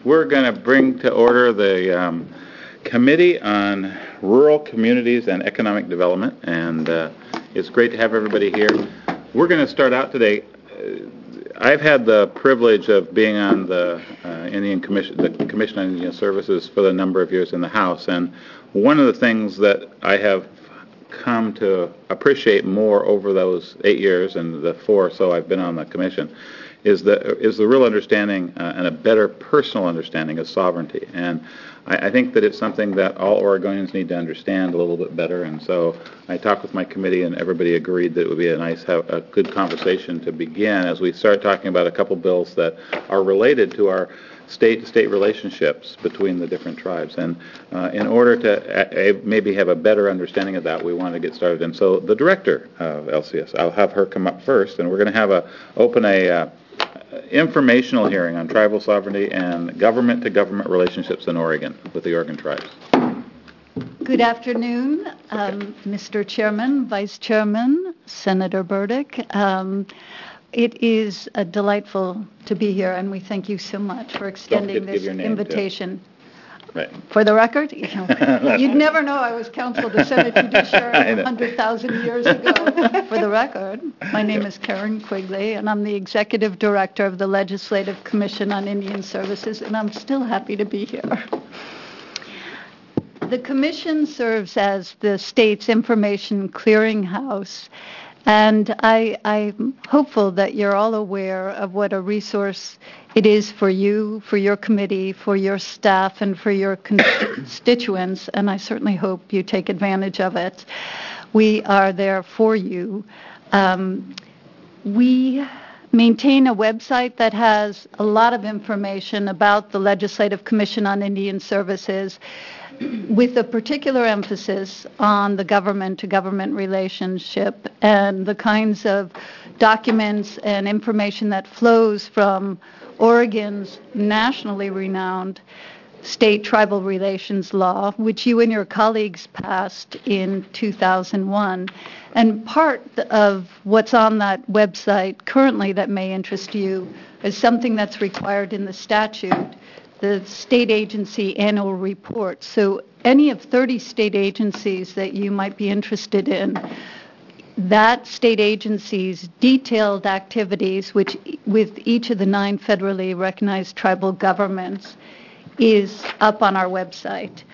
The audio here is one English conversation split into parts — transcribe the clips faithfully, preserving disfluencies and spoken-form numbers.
we're going to bring to order the um, Committee on Rural Communities and Economic Development, and uh, it's great to have everybody here. We're going to start out today. Uh, I've had the privilege of being on the uh, Indian Commission, the Commission on Indian Services, for the number of years in the House, and one of the things that I have come to appreciate more over those eight years and the four or so I've been on the commission is the is the real understanding uh, and a better personal understanding of sovereignty. And I, I think that it's something that all Oregonians need to understand a little bit better. And so I talked with my committee, and everybody agreed that it would be a nice, have a good conversation to begin as we start talking about a couple bills that are related to our state-to-state relationships between the different tribes. And uh, in order to uh, maybe have a better understanding of that, we want to get started. And so the director of L C S, I'll have her come up first, and we're going to have a open a uh, informational hearing on tribal sovereignty and government-to-government relationships in Oregon with the Oregon tribes. Good afternoon, um, Mister Chairman, Vice Chairman, Senator Burdick. Um, It is uh, delightful to be here, and we thank you so much for extending this invitation. Right. For the record, you know, you'd never know I was counsel to Senate Judiciary one hundred thousand years ago. For the record, my name is Karen Quigley, and I'm the Executive Director of the Legislative Commission on Indian Services, and I'm still happy to be here. The Commission serves as the state's information clearinghouse, and I, I'm hopeful that you're all aware of what a resource it is for you, for your committee, for your staff, and for your constituents, and I certainly hope you take advantage of it. We are there for you. Um, we maintain a website that has a lot of information about the Legislative Commission on Indian Services, with a particular emphasis on the government-to-government relationship and the kinds of documents and information that flows from Oregon's nationally renowned state tribal relations law, which you and your colleagues passed in two thousand one. And part of what's on that website currently that may interest you is something that's required in the statute, the state agency annual report. So any of thirty state agencies that you might be interested in, that state agency's detailed activities, which with each of the nine federally recognized tribal governments, is up on our website.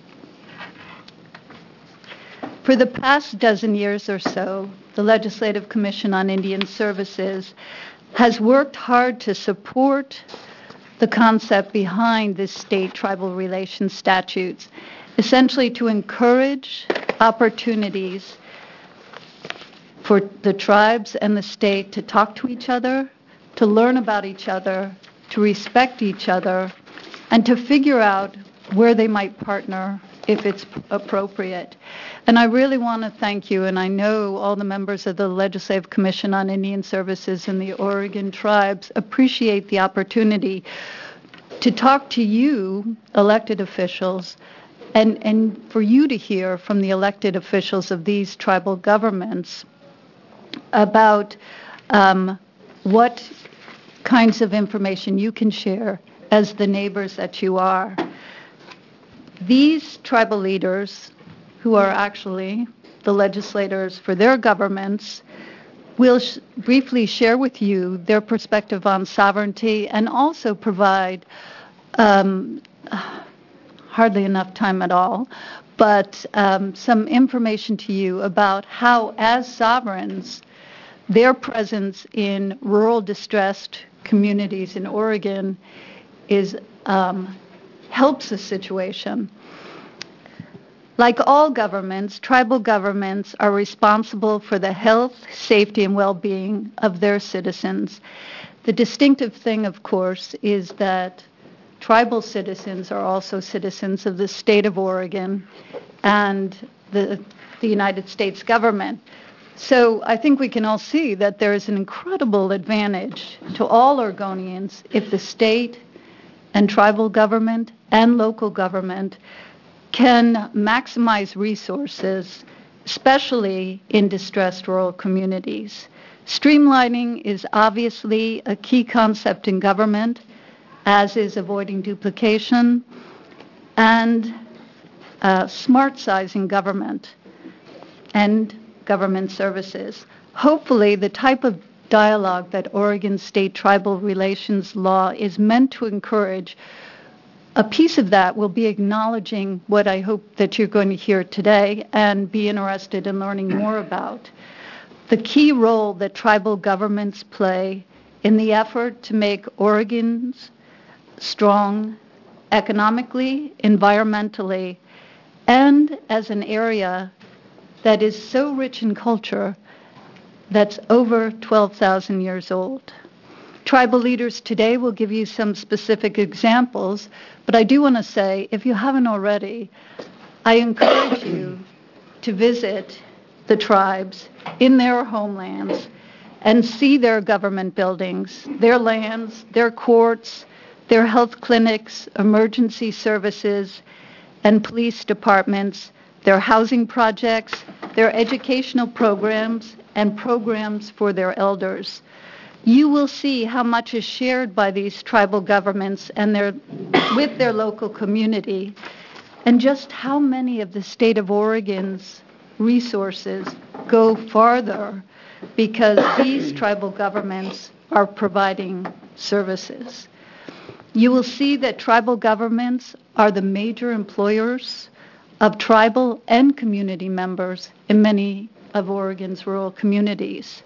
For the past dozen years or so, the Legislative Commission on Indian Services has worked hard to support the concept behind the state tribal relations statutes, essentially to encourage opportunities for the tribes and the state to talk to each other, to learn about each other, to respect each other, and to figure out where they might partner if it's appropriate. And I really want to thank you, and I know all the members of the Legislative Commission on Indian Services and the Oregon tribes appreciate the opportunity to talk to you, elected officials, and, and for you to hear from the elected officials of these tribal governments about um, what kinds of information you can share as the neighbors that you are. These tribal leaders, who are actually the legislators for their governments, will sh- briefly share with you their perspective on sovereignty and also provide um, hardly enough time at all, but um, some information to you about how, as sovereigns, their presence in rural distressed communities in Oregon is um, helps the situation. Like all governments, tribal governments are responsible for the health, safety, and well-being of their citizens. The distinctive thing, of course, is that tribal citizens are also citizens of the state of Oregon and the, the United States government. So I think we can all see that there is an incredible advantage to all Oregonians if the state and tribal government and local government can maximize resources, especially in distressed rural communities. Streamlining is obviously a key concept in government, as is avoiding duplication, and uh, smart sizing government and government services. Hopefully, the type of dialogue that Oregon State Tribal Relations Law is meant to encourage, a piece of that will be acknowledging what I hope that you're going to hear today and be interested in learning more about. The key role that tribal governments play in the effort to make Oregons strong economically, environmentally, and as an area that is so rich in culture that's over twelve thousand years old. Tribal leaders today will give you some specific examples, but I do want to say, if you haven't already, I encourage you to visit the tribes in their homelands and see their government buildings, their lands, their courts, their health clinics, emergency services, and police departments, their housing projects, their educational programs, and programs for their elders. You will see how much is shared by these tribal governments and their, with their local community, and just how many of the state of Oregon's resources go farther because these tribal governments are providing services. You will see that tribal governments are the major employers of tribal and community members in many of Oregon's rural communities.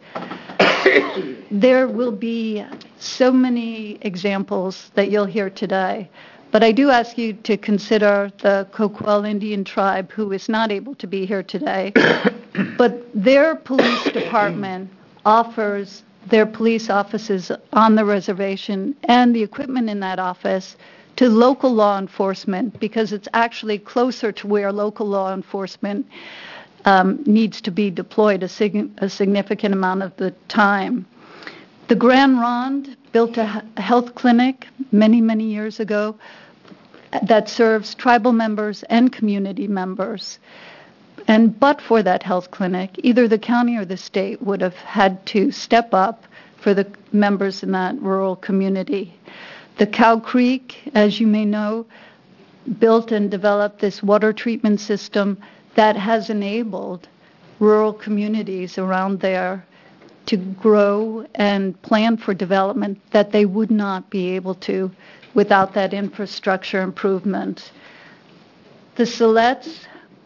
There will be so many examples that you'll hear today, but I do ask you to consider the Coquille Indian tribe, who is not able to be here today, but their police department offers their police offices on the reservation and the equipment in that office to local law enforcement, because it's actually closer to where local law enforcement um, needs to be deployed a, sig- a significant amount of the time. The Grand Ronde built a, a health clinic many, many years ago that serves tribal members and community members. And but for that health clinic, either the county or the state would have had to step up for the members in that rural community. The Cow Creek, as you may know, built and developed this water treatment system that has enabled rural communities around there to grow and plan for development that they would not be able to without that infrastructure improvement. The Silet's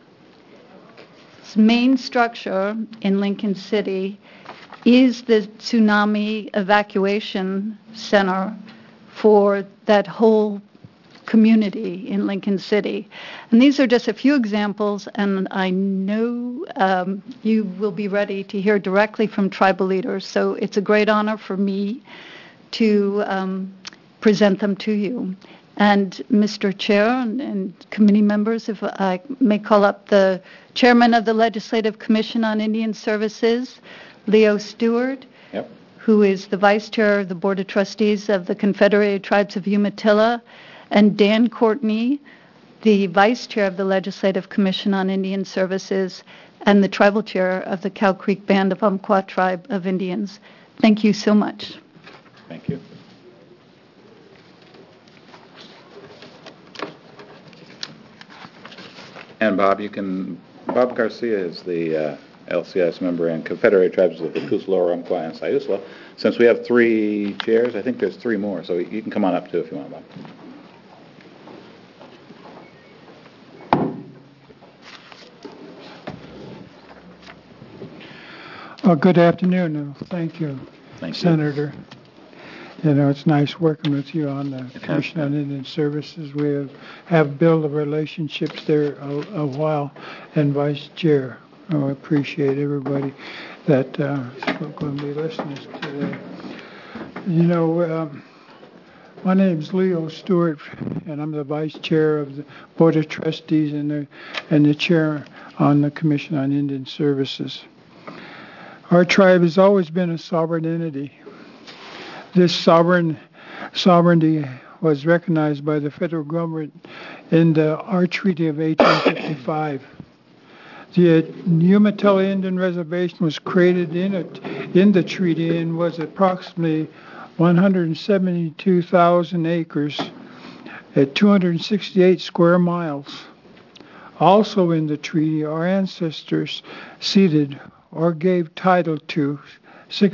main structure in Lincoln City is the tsunami evacuation center for that whole community in Lincoln City. And these are just a few examples, and I know um, you will be ready to hear directly from tribal leaders, so it's a great honor for me to um, present them to you. And Mister Chair and, and committee members, if I may call up the Chairman of the Legislative Commission on Indian Services, Leo Stewart, Yep. who is the Vice Chair of the Board of Trustees of the Confederated Tribes of Umatilla, and Dan Courtney, the Vice Chair of the Legislative Commission on Indian Services and the Tribal Chair of the Cow Creek Band of Umpqua Tribe of Indians. Thank you so much. Thank you. And Bob, you can, Bob Garcia is the uh, L C S member and Confederated Tribes of the Coos Lower Umpqua and Siuslaw. Since we have three chairs, I think there's three more, so you can come on up too if you want, Bob. Well, good afternoon, and thank you, Thank you. Senator. You know, it's nice working with you on the Commission on Indian Services. We have, have built relationships there a, a while, and Vice Chair. Oh, I appreciate everybody that uh, is going to be listening today. You know, um, my name's Leo Stewart, and I'm the Vice Chair of the Board of Trustees and the, and the Chair on the Commission on Indian Services. Our tribe has always been a sovereign entity. This sovereign sovereignty was recognized by the federal government in the our Treaty of eighteen fifty-five. The Umatilla Indian Reservation was created in it in the treaty and was approximately one hundred seventy-two thousand acres at two hundred sixty-eight square miles. Also in the treaty, our ancestors ceded or gave title to six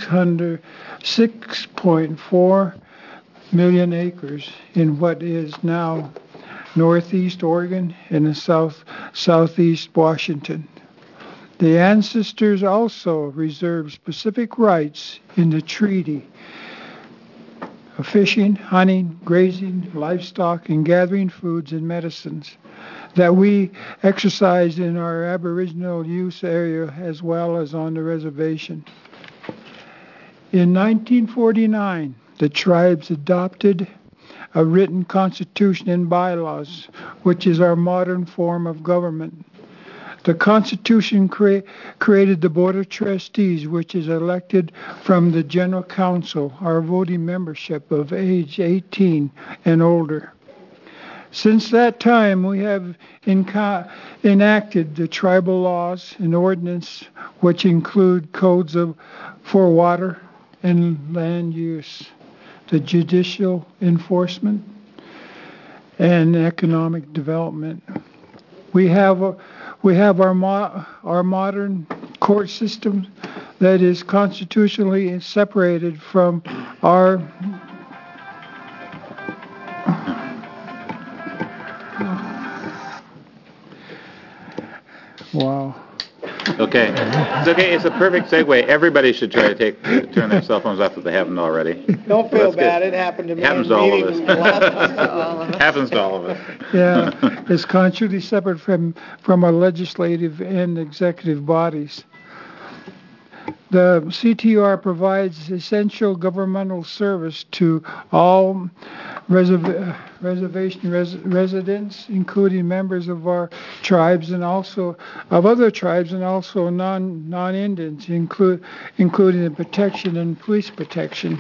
point four million acres in what is now northeast Oregon and south southeast Washington. The ancestors also reserved specific rights in the treaty of fishing, hunting, grazing, livestock, and gathering foods and medicines that we exercised in our Aboriginal use area as well as on the reservation. In nineteen forty-nine, the tribes adopted a written constitution and bylaws, which is our modern form of government. The Constitution crea- created the Board of Trustees, which is elected from the General Council, our voting membership of age eighteen and older. Since that time, we have enca- enacted the tribal laws and ordinance, which include codes of, for water and land use, the judicial enforcement, and economic development. We have a, we have our mo- our modern court system that is constitutionally separated from our wow. Okay. It's okay. It's a perfect segue. Everybody should try to take turn their cell phones off if they haven't already. Don't feel That's good. bad. It happened to me. Happens in to all of meetings us. last time. Happens to all of us. Yeah, it's constitutionally separate from, from our legislative and executive bodies. The C T R provides essential governmental service to all reserv- reservation res- residents, including members of our tribes and also of other tribes and also non non-Indians, include including the protection and police protection,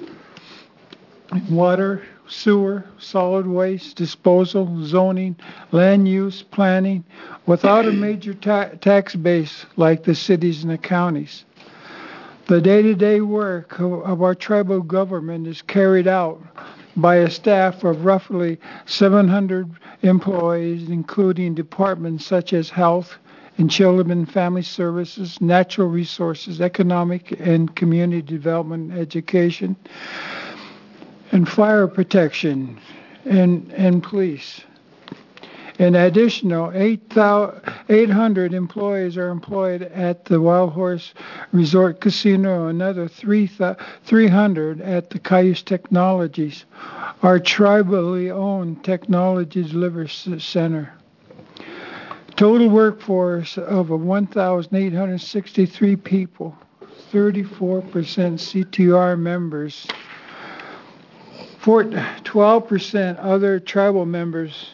water, sewer, solid waste disposal, zoning, land use, planning, without a major ta- tax base like the cities and the counties. The day-to-day work of, of our tribal government is carried out by a staff of roughly seven hundred employees, including departments such as health and children and family services, natural resources, economic and community development, education, and fire protection, and, and police. In addition, eight hundred employees are employed at the Wild Horse Resort Casino, another three hundred at the Cayuse Technologies, our tribally owned technology delivery center. Total workforce of one thousand eight hundred sixty-three people, thirty-four percent C T R members, twelve percent other tribal members,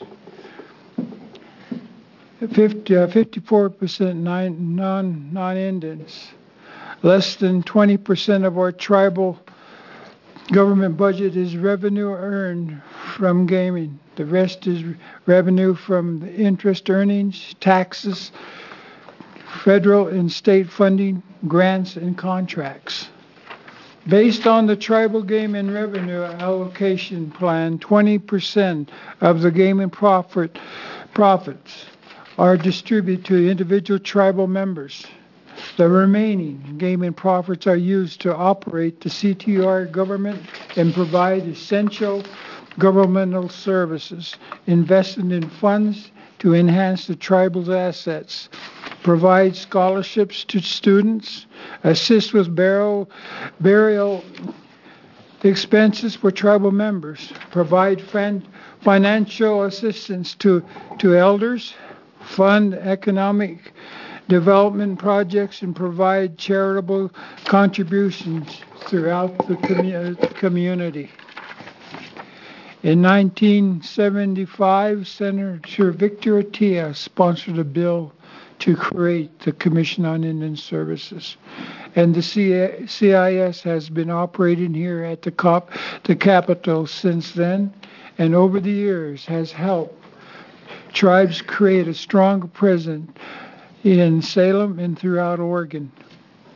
fifty, uh, fifty-four percent non, non, non-Indians. Less than twenty percent of our tribal government budget is revenue earned from gaming. The rest is revenue from the interest earnings, taxes, federal and state funding, grants, and contracts. Based on the tribal gaming revenue allocation plan, twenty percent of the gaming profit profits are distributed to individual tribal members. The remaining gaming profits are used to operate the C T R government and provide essential governmental services, invested in funds to enhance the tribal's assets, provide scholarships to students, assist with burial, burial expenses for tribal members, provide fan, financial assistance to, to elders, fund economic development projects, and provide charitable contributions throughout the commu- community. In nineteen seventy-five, Senator Victor Atiyeh sponsored a bill to create the Commission on Indian Services. And the C I S has been operating here at the, Cop- the Capitol since then, and over the years has helped tribes create a stronger presence in Salem and throughout Oregon.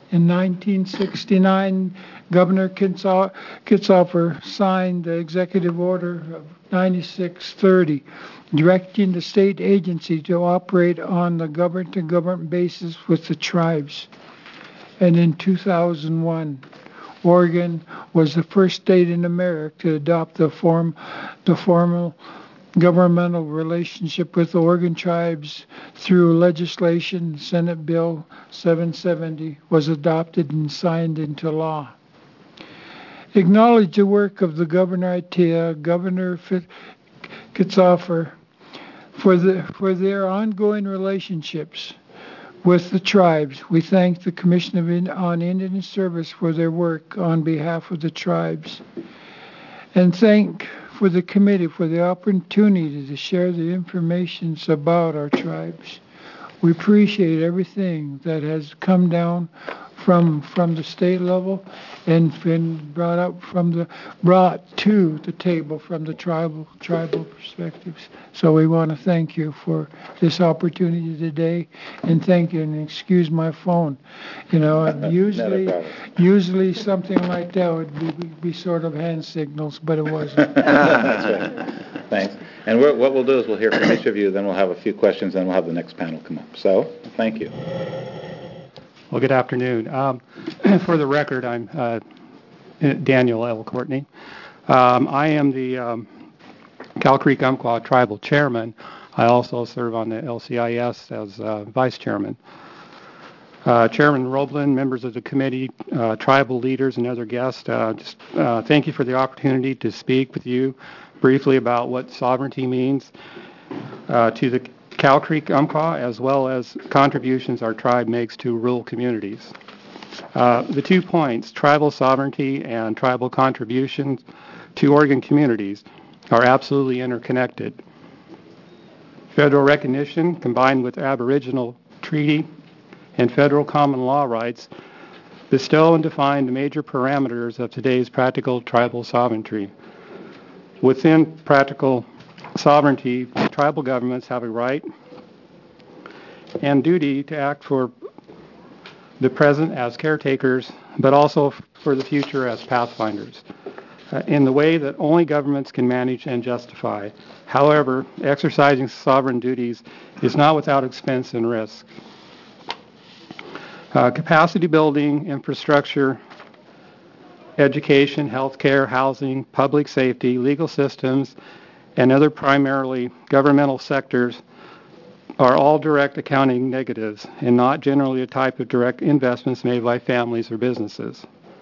In nineteen sixty-nine, Governor Kitso- Kitzhofer signed the executive order of ninety-six thirty, directing the state agency to operate on the government-to-government basis with the tribes. And in two thousand one, Oregon was the first state in America to adopt the form, the formal governmental relationship with the Oregon tribes through legislation. Senate Bill seven seventy was adopted and signed into law. Acknowledge the work of the Governor Itea, Governor Kitzhofer, for the for their ongoing relationships with the tribes. We thank the Commission of In- on Indian Service for their work on behalf of the tribes, and thank for the committee for the opportunity to share the information about our tribes. We appreciate everything that has come down from from the state level and been brought up from the brought to the table from the tribal tribal perspectives. So we want to thank you for this opportunity today, and thank you, and excuse my phone. You know, usually usually something like that would be, be sort of hand signals, but it wasn't. That's right. Thanks. And we're, what we'll do is we'll hear from each of you, then we'll have a few questions, then we'll have the next panel come up. So, thank you. Well, good afternoon. Um, for the record, I'm uh, Daniel L. Courtney. Um, I am the um, Cow Creek Umpqua Tribal Chairman. I also serve on the L C I S as uh, Vice Chairman. Uh, Chairman Roblin, members of the committee, uh, tribal leaders, and other guests, uh, just uh, thank you for the opportunity to speak with you briefly about what sovereignty means uh, to the Cow Creek Umpqua, as well as contributions our tribe makes to rural communities. Uh, the two points, tribal sovereignty and tribal contributions to Oregon communities, are absolutely interconnected. Federal recognition combined with Aboriginal treaty and federal common law rights bestow and define the major parameters of today's practical tribal sovereignty. Within practical sovereignty, tribal governments have a right and duty to act for the present as caretakers, but also for the future as pathfinders, uh, in the way that only governments can manage and justify. However, exercising sovereign duties is not without expense and risk. Uh, capacity building, infrastructure, education, healthcare, housing, public safety, legal systems, and other primarily governmental sectors are all direct accounting negatives and not generally a type of direct investments made by families or businesses.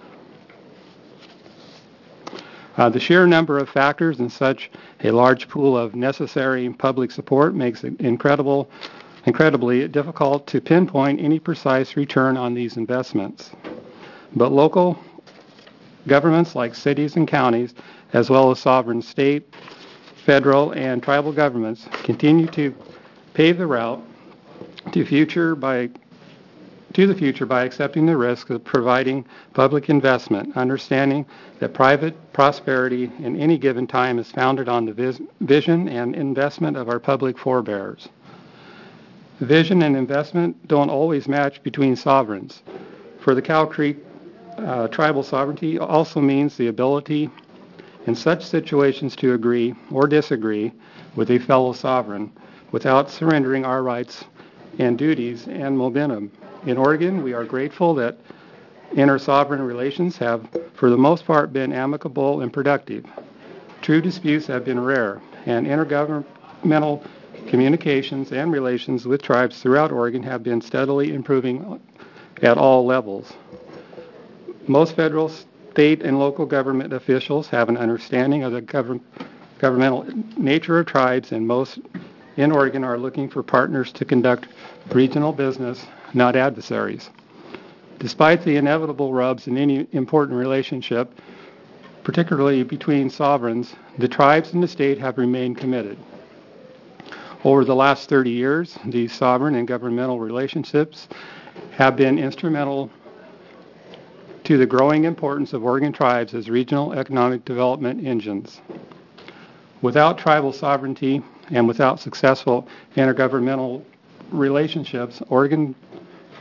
Uh, the sheer number of factors in such a large pool of necessary public support makes it incredible, incredibly difficult to pinpoint any precise return on these investments. But local governments like cities and counties, as well as sovereign state, federal, and tribal governments, continue to pave the route to future by to the future by accepting the risk of providing public investment, understanding that private prosperity in any given time is founded on the vis- vision and investment of our public forebears. Vision and investment don't always match between sovereigns. For the Cow Creek, uh, tribal sovereignty also means the ability in such situations to agree or disagree with a fellow sovereign without surrendering our rights and duties and momentum. In Oregon, we are grateful that inter-sovereign relations have, for the most part, been amicable and productive. True disputes have been rare, and intergovernmental communications and relations with tribes throughout Oregon have been steadily improving at all levels. Most federal, state, and local government officials have an understanding of the govern- governmental nature of tribes, and most in Oregon are looking for partners to conduct regional business, not adversaries. Despite the inevitable rubs in any important relationship, particularly between sovereigns, the tribes and the state have remained committed. Over the last thirty years, these sovereign and governmental relationships have been instrumental to the growing importance of Oregon tribes as regional economic development engines. Without tribal sovereignty and without successful intergovernmental relationships, Oregon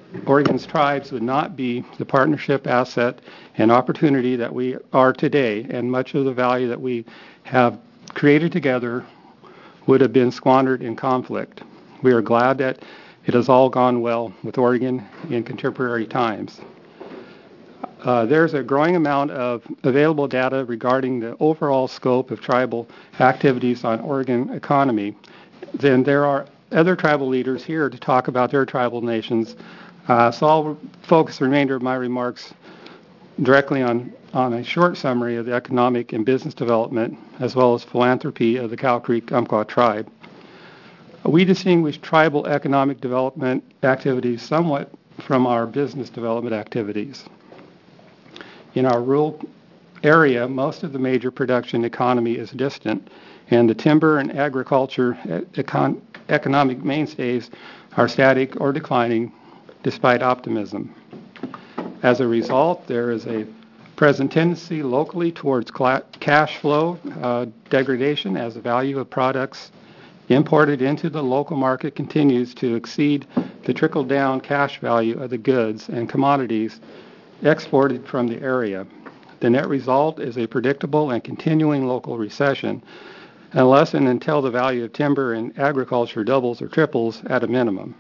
Oregon's tribes would not be the partnership, asset, and opportunity that we are today, and much of the value that we have created together would have been squandered in conflict. We are glad that it has all gone well with Oregon in contemporary times. Uh, there's a growing amount of available data regarding the overall scope of tribal activities on Oregon economy. Then there are other tribal leaders here to talk about their tribal nations. Uh, so I'll focus the remainder of my remarks directly on, on a short summary of the economic and business development as well as philanthropy of the Cow Creek Umpqua tribe. We distinguish tribal economic development activities somewhat from our business development activities. In our rural area, most of the major production economy is distant, and the timber and agriculture econ- economic mainstays are static or declining despite optimism. As a result, there is a present tendency locally towards cla- cash flow uh, degradation as the value of products imported into the local market continues to exceed the trickle-down cash value of the goods and commodities exported from the area. The net result is a predictable and continuing local recession, unless and until the value of timber and agriculture doubles or triples at a minimum.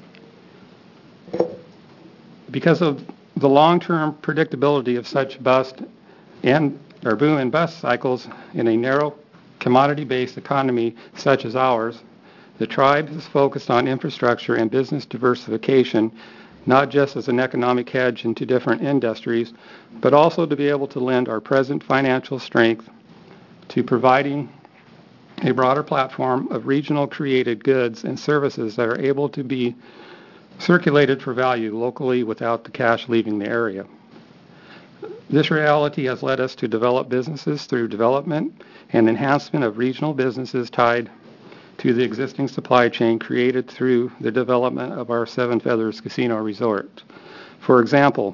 Because of the long-term predictability of such bust and or boom and bust cycles in a narrow commodity-based economy such as ours, the tribe is focused on infrastructure and business diversification, not just as an economic hedge into different industries, but also to be able to lend our present financial strength to providing a broader platform of regional created goods and services that are able to be circulated for value locally without the cash leaving the area. This reality has led us to develop businesses through development and enhancement of regional businesses tied to the existing supply chain created through the development of our Seven Feathers Casino Resort. For example,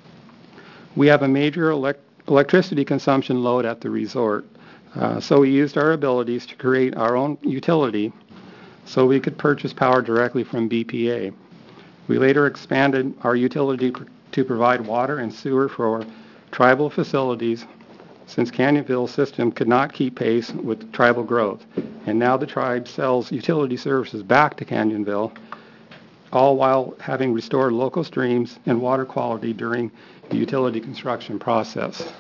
we have a major elect- electricity consumption load at the resort, uh, so we used our abilities to create our own utility so we could purchase power directly from B P A. We later expanded our utility pr- to provide water and sewer for tribal facilities since Canyonville's system could not keep pace with tribal growth. And now the tribe sells utility services back to Canyonville, all while having restored local streams and water quality during the utility construction process.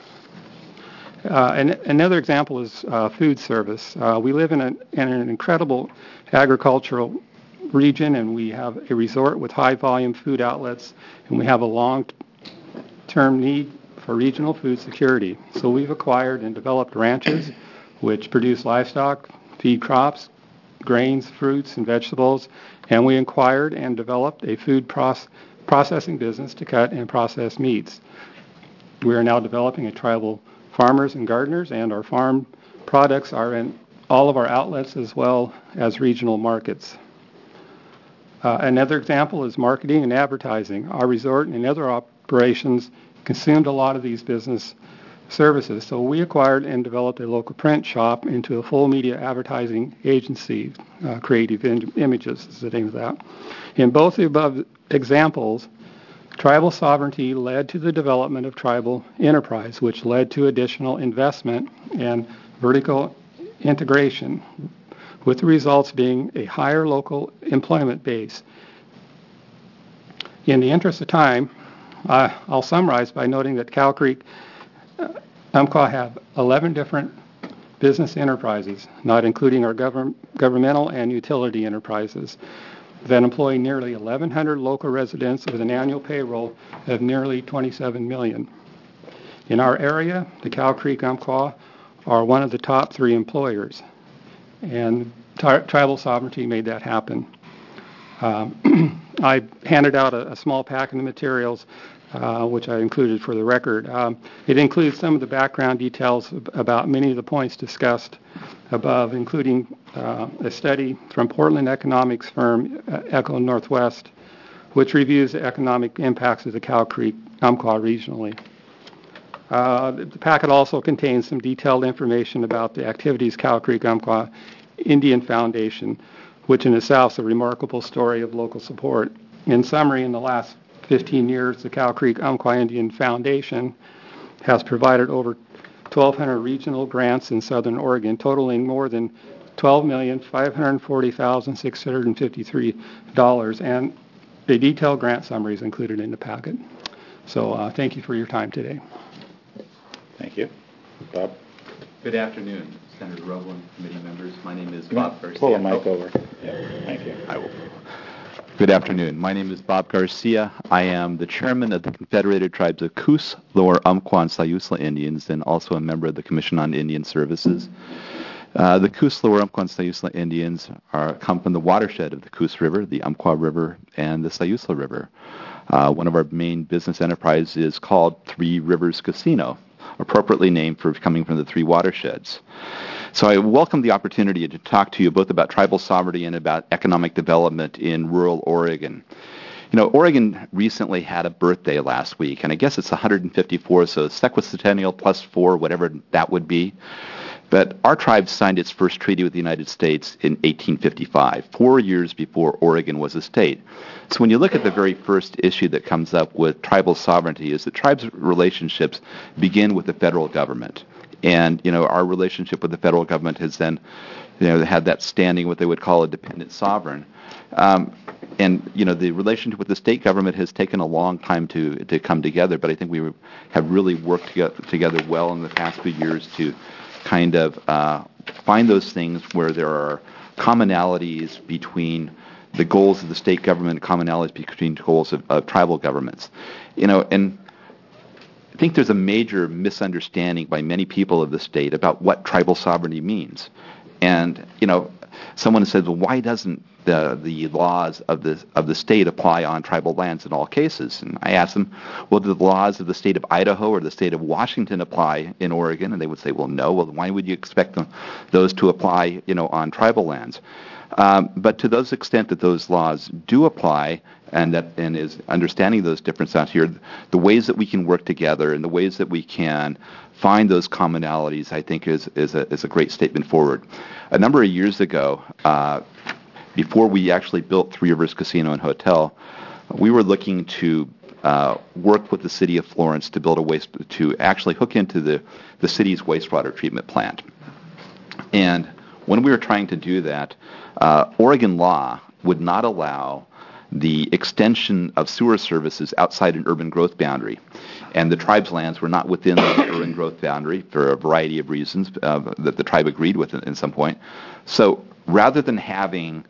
Uh, and another example is uh, food service. Uh, we live in, a, in an incredible agricultural region, and we have a resort with high volume food outlets, and we have a long-term need for regional food security. So we've acquired and developed ranches which produce livestock, feed crops, grains, fruits, and vegetables, and we acquired and developed a food proce- processing business to cut and process meats. We are now developing a tribal farmers and gardeners, and our farm products are in all of our outlets as well as regional markets. Uh, another example is marketing and advertising. Our resort and other operations consumed a lot of these business services, so we acquired and developed a local print shop into a full media advertising agency. uh, Creative in- Images is the name of that. In both the above examples, tribal sovereignty led to the development of tribal enterprise, which led to additional investment and vertical integration, with the results being a higher local employment base. In the interest of time, uh, I'll summarize by noting that Cow Creek uh, Umpqua have eleven different business enterprises, not including our govern- governmental and utility enterprises, that employ nearly eleven hundred local residents with an annual payroll of nearly twenty-seven million dollars. In our area, the Cow Creek Umpqua are one of the top three employers, and tri- tribal sovereignty made that happen. Um, I handed out a, a small packet of materials, uh, which I included for the record. Um, it includes some of the background details ab- about many of the points discussed above, including uh, a study from Portland economics firm uh, Echo Northwest, which reviews the economic impacts of the Cow Creek Umpqua regionally. Uh, the packet also contains some detailed information about the activities Cow Creek Umpqua Indian Foundation, which in itself is a remarkable story of local support In summary, in the last fifteen years, the Cow Creek Umpqua Indian Foundation has provided over twelve hundred regional grants in Southern Oregon, totaling more than twelve million five hundred forty thousand six hundred fifty-three dollars, and a detailed grant summary is included in the packet. So uh, thank you for your time today. Thank you. Bob? Good afternoon, Senator Roblin, committee members. My name is Bob Garcia. Pull the mic over. Yeah, thank you. I will. Good afternoon. My name is Bob Garcia. I am the chairman of the Confederated Tribes of Coos, Lower Umpqua, and Sayusla Indians, and also a member of the Commission on Indian Services. Uh, the Coos, Lower Umpqua, and Sayusla Indians are, come from the watershed of the Coos River, the Umpqua River, and the Sayusla River. Uh, one of our main business enterprises is called Three Rivers Casino, appropriately named for coming from the three watersheds. So I welcome the opportunity to talk to you both about tribal sovereignty and about economic development in rural Oregon. You know, Oregon recently had a birthday last week, and I guess it's one hundred fifty-four, so sesquicentennial plus four, whatever that would be. But our tribe signed its first treaty with the United States in eighteen fifty-five, four years before Oregon was a state. So when you look at the very first issue that comes up with tribal sovereignty is that tribes' relationships begin with the federal government. And, you know, our relationship with the federal government has then, you know, had that standing, what they would call a dependent sovereign. Um, and, you know, the relationship with the state government has taken a long time to, to come together, but I think we have really worked together, together well in the past few years to kind of uh, find those things where there are commonalities between the goals of the state government, commonalities between goals of, of tribal governments. You know, and I think there's a major misunderstanding by many people of the state about what tribal sovereignty means. And, you know, someone said, well, why doesn't the the laws of the of the state apply on tribal lands in all cases? And I asked them, well, do the laws of the state of Idaho or the state of Washington apply in Oregon? And they would say, well, no. Well, why would you expect them, those to apply, you know, on tribal lands? Um, but to those extent that those laws do apply, and that and is understanding those differences out here, the ways that we can work together and the ways that we can find those commonalities, I think, is is a is a great statement forward. A number of years ago, uh, before we actually built Three Rivers Casino and Hotel, we were looking to uh, work with the city of Florence to build a waste to actually hook into the the city's wastewater treatment plant. And when we were trying to do that, uh, Oregon law would not allow the extension of sewer services outside an urban growth boundary. And the tribe's lands were not within the urban growth boundary for a variety of reasons uh, that the tribe agreed with at some point. So rather than having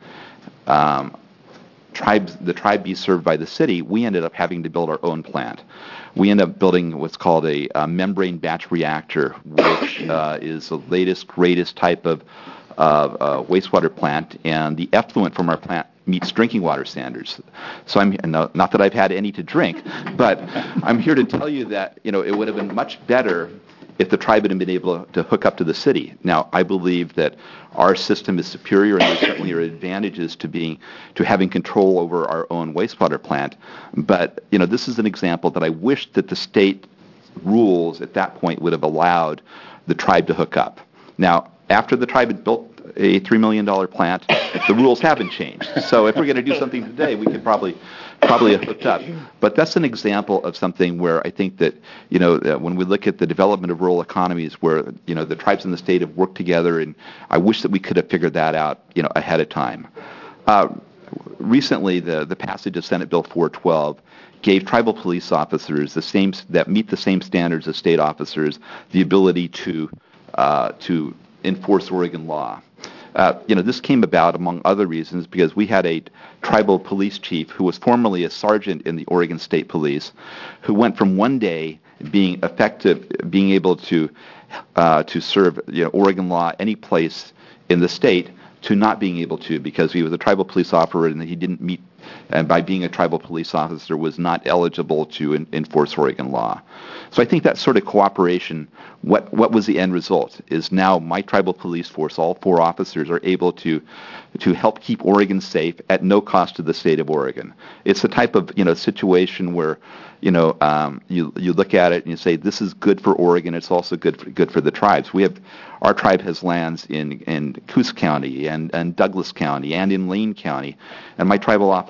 um, tribes, the tribe be served by the city, we ended up having to build our own plant. We ended up building what's called a, a membrane batch reactor, which uh, is the latest, greatest type of uh, uh, wastewater plant, and the effluent from our plant meets drinking water standards. So I'm no, not that I've had any to drink, but I'm here to tell you that, you know, it would have been much better if the tribe had been able to hook up to the city. Now, I believe that our system is superior, and there certainly are advantages to being to having control over our own wastewater plant. But, you know, this is an example that I wish that the state rules at that point would have allowed the tribe to hook up. Now, after the tribe had built a three million dollars plant, the rules haven't changed. So if we're going to do something today, we could probably probably have hooked up. But that's an example of something where I think that, you know, uh, when we look at the development of rural economies where, you know, the tribes in the state have worked together, and I wish that we could have figured that out, you know, ahead of time. Uh, recently, the, the passage of Senate Bill four twelve gave tribal police officers the same that meet the same standards as state officers the ability to uh, to enforce Oregon law. Uh, you know, this came about, among other reasons, because we had a tribal police chief who was formerly a sergeant in the Oregon State Police, who went from one day being effective, being able to uh, to serve, you know, Oregon law any place in the state, to not being able to, because he was a tribal police officer and he didn't meet, and by being a tribal police officer was not eligible to in, enforce Oregon law. So I think that sort of cooperation, what what was the end result, is now my tribal police force, all four officers, are able to to help keep Oregon safe at no cost to the state of Oregon. It's the type of, you know, situation where, you know, um, you you look at it and you say, this is good for Oregon, it's also good for, good for the tribes. We have, our tribe has lands in, in Coos County and, and Douglas County and in Lane County, and my tribal officers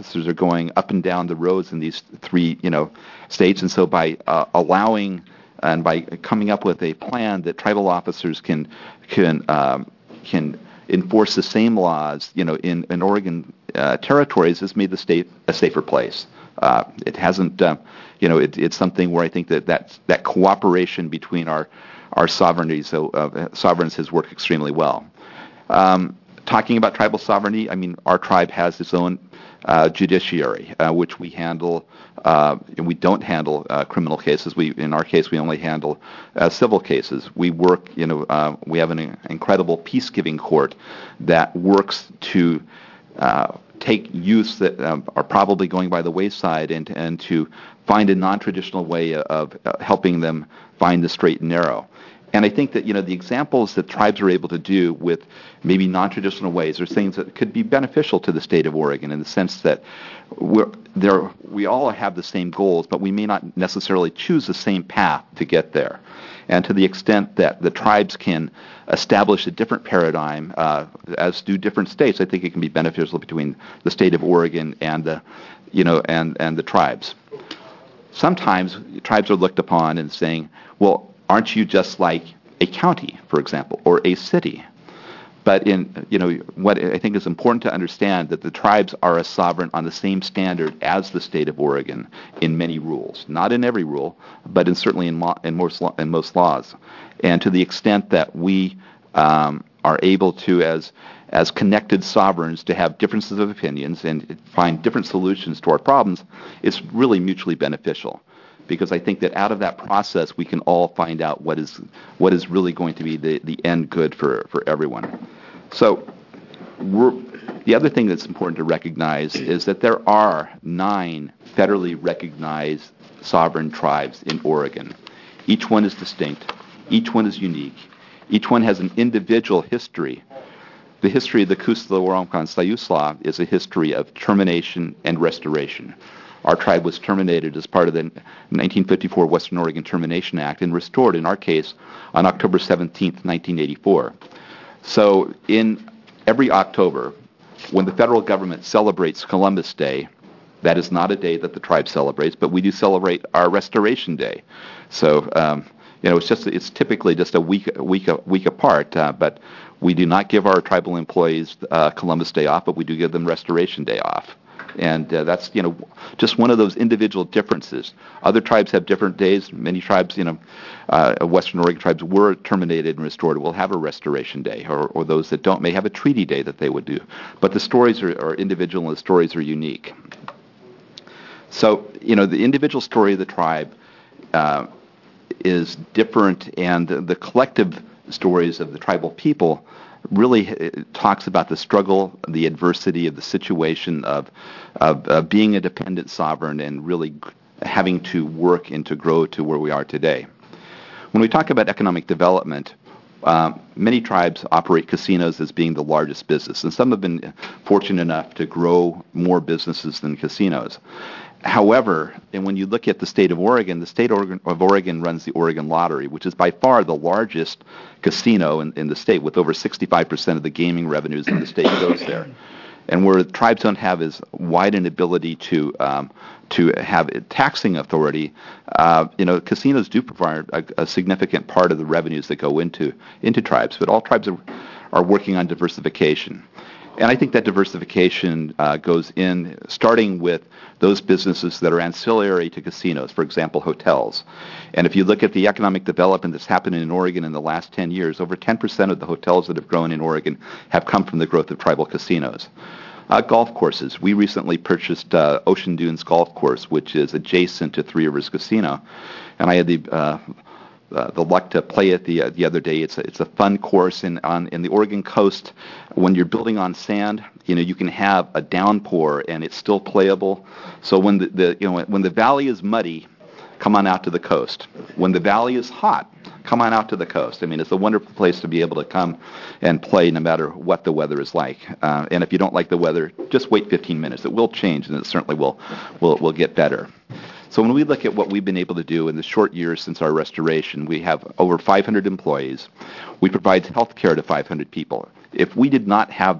officers are going up and down the roads in these three, you know, states, and so by uh, allowing and by coming up with a plan that tribal officers can can um, can enforce the same laws, you know, in, in Oregon uh, territories, has made the state a safer place. Uh, it hasn't, uh, you know, it, it's something where I think that that, that cooperation between our our sovereignties, so uh, sovereigns, has worked extremely well. Um, talking about tribal sovereignty, I mean, our tribe has its own uh, judiciary, uh, which we handle. Uh, and we don't handle uh, criminal cases. We, in our case, we only handle uh, civil cases. We work, you know, uh, we have an incredible peacekeeping court that works to uh, take youths that um, are probably going by the wayside and and to find a non-traditional way of uh, helping them find the straight and narrow. And I think that, you know, the examples that tribes are able to do with maybe non-traditional ways are things that could be beneficial to the state of Oregon, in the sense that we're there, we all have the same goals, but we may not necessarily choose the same path to get there. And to the extent that the tribes can establish a different paradigm, uh, as do different states, I think it can be beneficial between the state of Oregon and the, you know, and, and the tribes. Sometimes tribes are looked upon and saying, well, aren't you just like a county, for example, or a city? But in, you know, what I think is important to understand, that the tribes are a sovereign on the same standard as the state of Oregon in many rules, not in every rule, but in certainly in, law, in most law, in most laws. And to the extent that we um, are able to, as as connected sovereigns, to have differences of opinions and find different solutions to our problems, it's really mutually beneficial. Because I think that out of that process, we can all find out what is what is really going to be the, the end good for, for everyone. So we're, the other thing that's important to recognize is that there are nine federally recognized sovereign tribes in Oregon. Each one is distinct. Each one is unique. Each one has an individual history. The history of the Coos-Lower-Umpqua-Sayusla is a history of termination and restoration. Our tribe was terminated as part of the nineteen fifty-four Western Oregon Termination Act and restored, in our case, on October seventeenth, nineteen eighty-four. So in every October, when the federal government celebrates Columbus Day, that is not a day that the tribe celebrates, but we do celebrate our Restoration Day. So, um, you know, it's just it's typically just a week a week a week apart, uh, but we do not give our tribal employees uh, Columbus Day off, but we do give them Restoration Day off. And uh, that's, you know, just one of those individual differences. Other tribes have different days. Many tribes, you know, uh, Western Oregon tribes were terminated and restored will have a Restoration Day, or, or those that don't may have a treaty day that they would do. But the stories are, are individual, and the stories are unique. So, you know, the individual story of the tribe uh, is different, and the, the collective stories of the tribal people really talks about the struggle, the adversity of the situation of, of uh, being a dependent sovereign and really having to work and to grow to where we are today. When we talk about economic development, uh, many tribes operate casinos as being the largest business, and some have been fortunate enough to grow more businesses than casinos. However, and when you look at the state of Oregon, the state of Oregon runs the Oregon Lottery, which is by far the largest casino in, in the state, with over sixty-five percent of the gaming revenues in the state goes there. And where tribes don't have as wide an ability to um, to have taxing authority, uh, you know, casinos do provide a, a significant part of the revenues that go into into tribes. But all tribes are, are working on diversification. And I think that diversification uh, goes in, starting with those businesses that are ancillary to casinos, for example, hotels. And if you look at the economic development that's happened in Oregon in the last ten years, over ten percent of the hotels that have grown in Oregon have come from the growth of tribal casinos. Uh, golf courses. We recently purchased uh, Ocean Dunes Golf Course, which is adjacent to Three Rivers Casino. And I had the... Uh, Uh, the luck to play it the uh, the other day. It's a, it's a fun course in on in the Oregon coast. When you're building on sand, you know, you can have a downpour and it's still playable. So when the, the you know when the valley is muddy, come on out to the coast. When the valley is hot, come on out to the coast. I mean, it's a wonderful place to be able to come and play no matter what the weather is like. Uh, and if you don't like the weather, just wait fifteen minutes. It will change, and it certainly will will will get better. So when we look at what we've been able to do in the short years since our restoration, we have over five hundred employees. We provide health care to five hundred people. If we did not have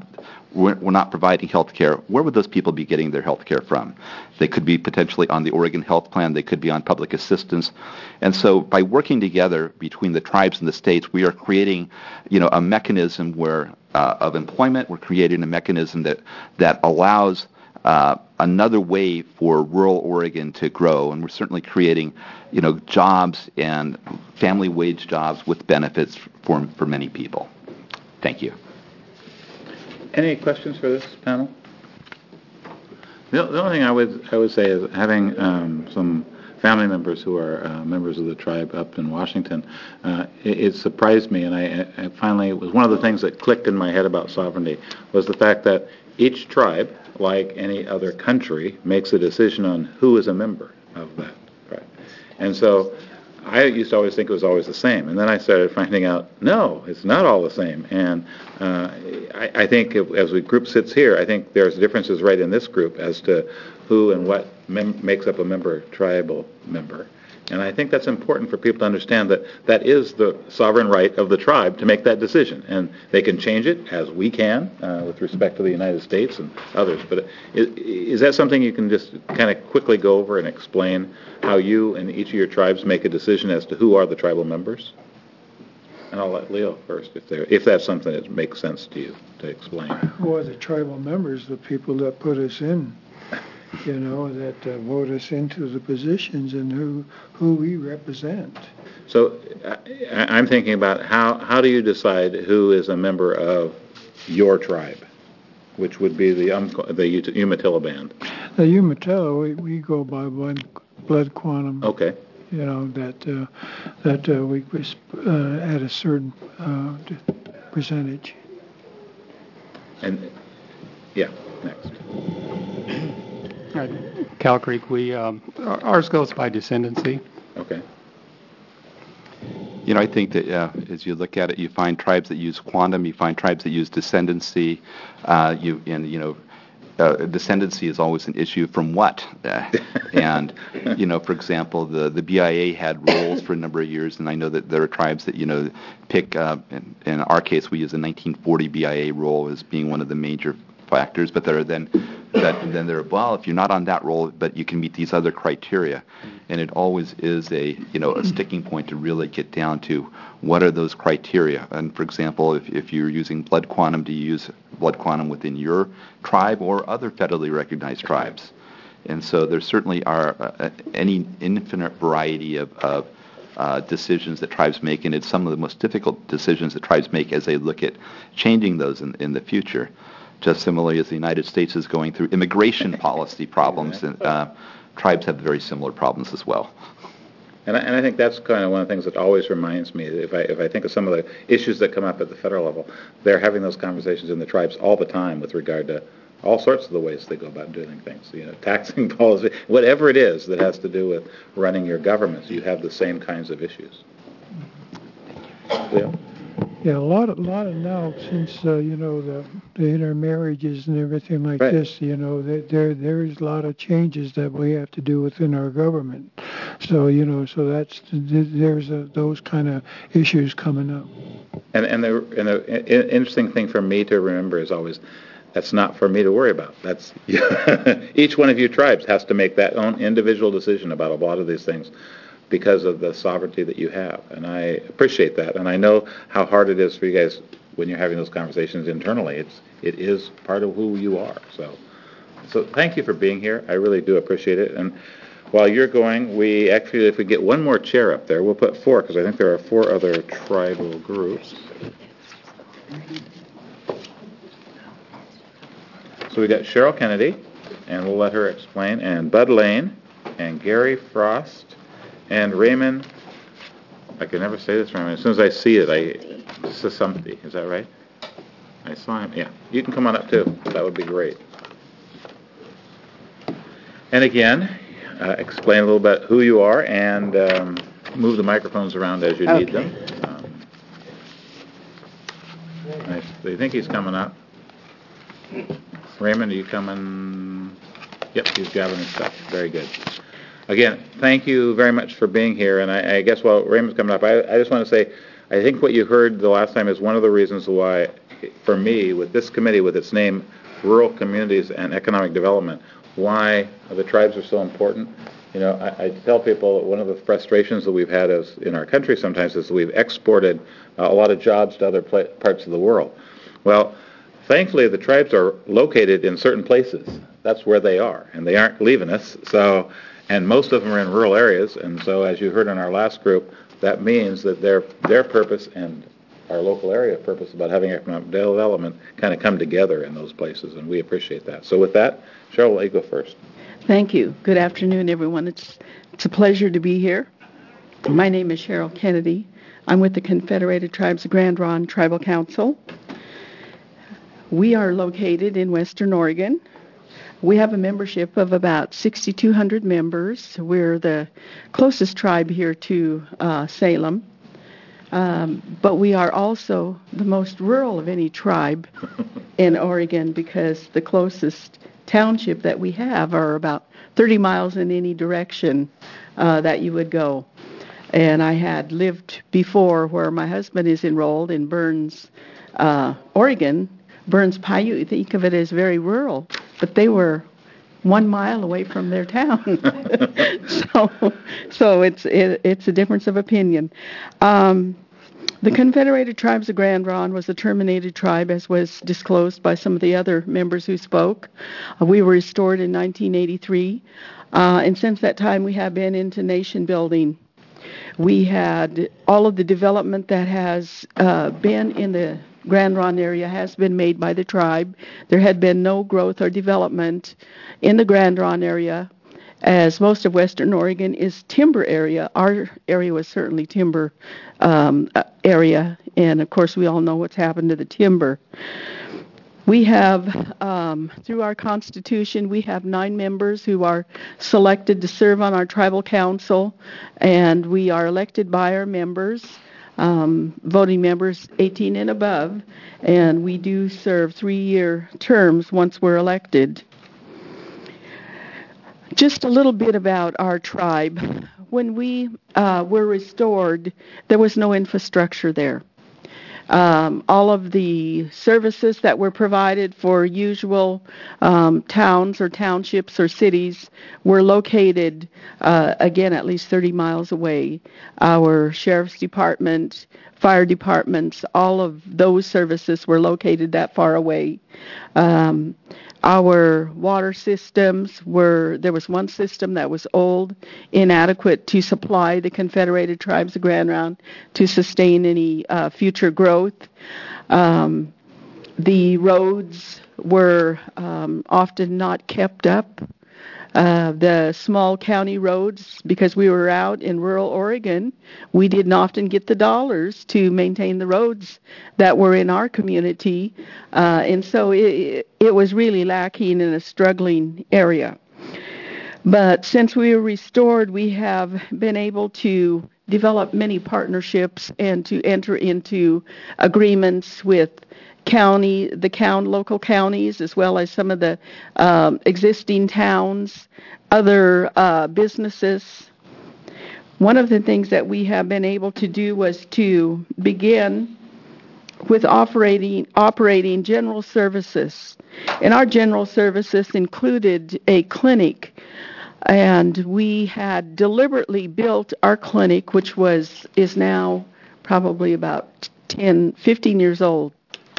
we're, we're not providing health care, where would those people be getting their health care from? They could be potentially on the Oregon Health Plan. They could be on public assistance. And so by working together between the tribes and the states, we are creating, you know, a mechanism where uh, of employment. We're creating a mechanism that, that allows uh, another way for rural Oregon to grow. And we're certainly creating, you know, jobs and family wage jobs with benefits for, for many people. Thank you. Any questions for this panel? The, the only thing I would I would say is having um, some family members who are uh, members of the tribe up in Washington, uh, it, it surprised me, and I, I finally, it was one of the things that clicked in my head about sovereignty, was the fact that each tribe, like any other country, makes a decision on who is a member of that tribe. And so I used to always think it was always the same, and then I started finding out, no, it's not all the same. And uh, I, I think if, as the group sits here, I think there's differences right in this group as to who and what mem- makes up a member, tribal member. And I think that's important for people to understand that that is the sovereign right of the tribe to make that decision. And they can change it, as we can, uh, with respect to the United States and others. But is, is that something you can just kind of quickly go over and explain how you and each of your tribes make a decision as to who are the tribal members? And I'll let Leo first, if there, if that's something that makes sense to you to explain. Who are the tribal members, the people that put us in? You know, that uh, vote us into the positions and who who we represent. So I, I'm thinking about how, how do you decide who is a member of your tribe, which would be the um, the Umatilla band? The Umatilla, we, we go by blood, blood quantum. Okay. You know, that uh, that uh, we uh, at a certain uh, percentage. And, yeah, next. At Cow Creek, we um, ours goes by descendancy. Okay. You know, I think that uh, as you look at it, you find tribes that use quantum, you find tribes that use descendancy. Uh, you and you know, uh, descendancy is always an issue from what? Uh, and you know, for example, the the B I A had roles for a number of years, and I know that there are tribes that you know pick. Uh, in, in our case, we use a nineteen forty B I A role as being one of the major factors, but there are then that then there are well, if you're not on that role, but you can meet these other criteria, and it always is a you know a sticking point to really get down to what are those criteria. And for example, if if you're using blood quantum, do you use blood quantum within your tribe or other federally recognized tribes? And so there certainly are uh, any infinite variety of, of uh, decisions that tribes make, and it's some of the most difficult decisions that tribes make as they look at changing those in, in the future. Just similarly as the United States is going through immigration policy problems, and uh, tribes have very similar problems as well. And I, and I think that's kind of one of the things that always reminds me, if I if I think of some of the issues that come up at the federal level, they're having those conversations in the tribes all the time with regard to all sorts of the ways they go about doing things, you know, taxing policy, whatever it is that has to do with running your governments, you have the same kinds of issues. Leo? Yeah, a lot, a lot of now since uh, you know the, the intermarriages and everything like right. this. You know, that there there's a lot of changes that we have to do within our government. So you know, so that's there's a, those kind of issues coming up. And and the and the interesting thing for me to remember is always, that's not for me to worry about. That's each one of you tribes has to make that own individual decision about a lot of these things, because of the sovereignty that you have. And I appreciate that. And I know how hard it is for you guys when you're having those conversations internally. It's, it is part of who you are. So, so thank you for being here. I really do appreciate it. And while you're going, we actually, if we get one more chair up there, we'll put four, because I think there are four other tribal groups. So we got Cheryl Kennedy, and we'll let her explain, and Bud Lane, and Gary Frost, and Raymond, I can never say this, Raymond. As soon as I see it, I, Sasamti, is that right? I saw him, yeah. You can come on up too. That would be great. And again, uh, explain a little bit who you are, and um, move the microphones around as you okay. need them. Um, I, I think he's coming up. Raymond, are you coming? Yep, he's gathering his stuff. Very good. Again, thank you very much for being here. And I, I guess while Raymond's coming up, I, I just want to say, I think what you heard the last time is one of the reasons why for me, with this committee, with its name, Rural Communities and Economic Development, why the tribes are so important. You know, I, I tell people that one of the frustrations that we've had as in our country sometimes is that we've exported uh, a lot of jobs to other pla- parts of the world. Well, thankfully, the tribes are located in certain places. That's where they are, and they aren't leaving us. So, and most of them are in rural areas, and so as you heard in our last group, that means that their their purpose and our local area purpose about having economic development kind of come together in those places, and we appreciate that. So with that, Cheryl, let you go first. Thank you. Good afternoon, everyone. It's it's a pleasure to be here. My name is Cheryl Kennedy. I'm with the Confederated Tribes of Grand Ronde Tribal Council. We are located in Western Oregon. We have a membership of about six thousand two hundred members. We're the closest tribe here to uh, Salem. Um, but we are also the most rural of any tribe in Oregon because the closest township that we have are about thirty miles in any direction uh, that you would go. And I had lived before where my husband is enrolled in Burns, uh, Oregon. Burns Paiute, you think of it as very rural, but they were one mile away from their town. so so it's it, it's a difference of opinion. Um, The Confederated Tribes of Grand Ronde was a terminated tribe, as was disclosed by some of the other members who spoke. Uh, we were restored in nineteen eighty-three, uh, and since that time we have been into nation building. We had all of the development that has uh, been in the Grand Ronde area has been made by the tribe. There had been no growth or development in the Grand Ronde area, as most of Western Oregon is timber area. Our area was certainly timber um, area, and of course we all know what's happened to the timber. We have, um, through our Constitution, we have nine members who are selected to serve on our tribal council, and we are elected by our members, um, voting members eighteen and above, and we do serve three-year terms once we're elected. Just a little bit about our tribe. When we uh, were restored, there was no infrastructure there. Um, all of the services that were provided for usual um, towns or townships or cities were located, uh, again, at least thirty miles away. Our sheriff's department, fire departments, all of those services were located that far away. Um, Our water systems were, there was one system that was old, inadequate to supply the Confederated Tribes of Grand Ronde to sustain any uh, future growth. Um, the roads were um, often not kept up. Uh, the small county roads, because we were out in rural Oregon, we didn't often get the dollars to maintain the roads that were in our community, uh, and so it, it was really lacking in a struggling area. But since we were restored, we have been able to develop many partnerships and to enter into agreements with county, the count, local counties, as well as some of the um, existing towns, other uh, businesses. One of the things that we have been able to do was to begin with operating operating general services. And our general services included a clinic, and we had deliberately built our clinic, which was is now probably about ten, fifteen years old.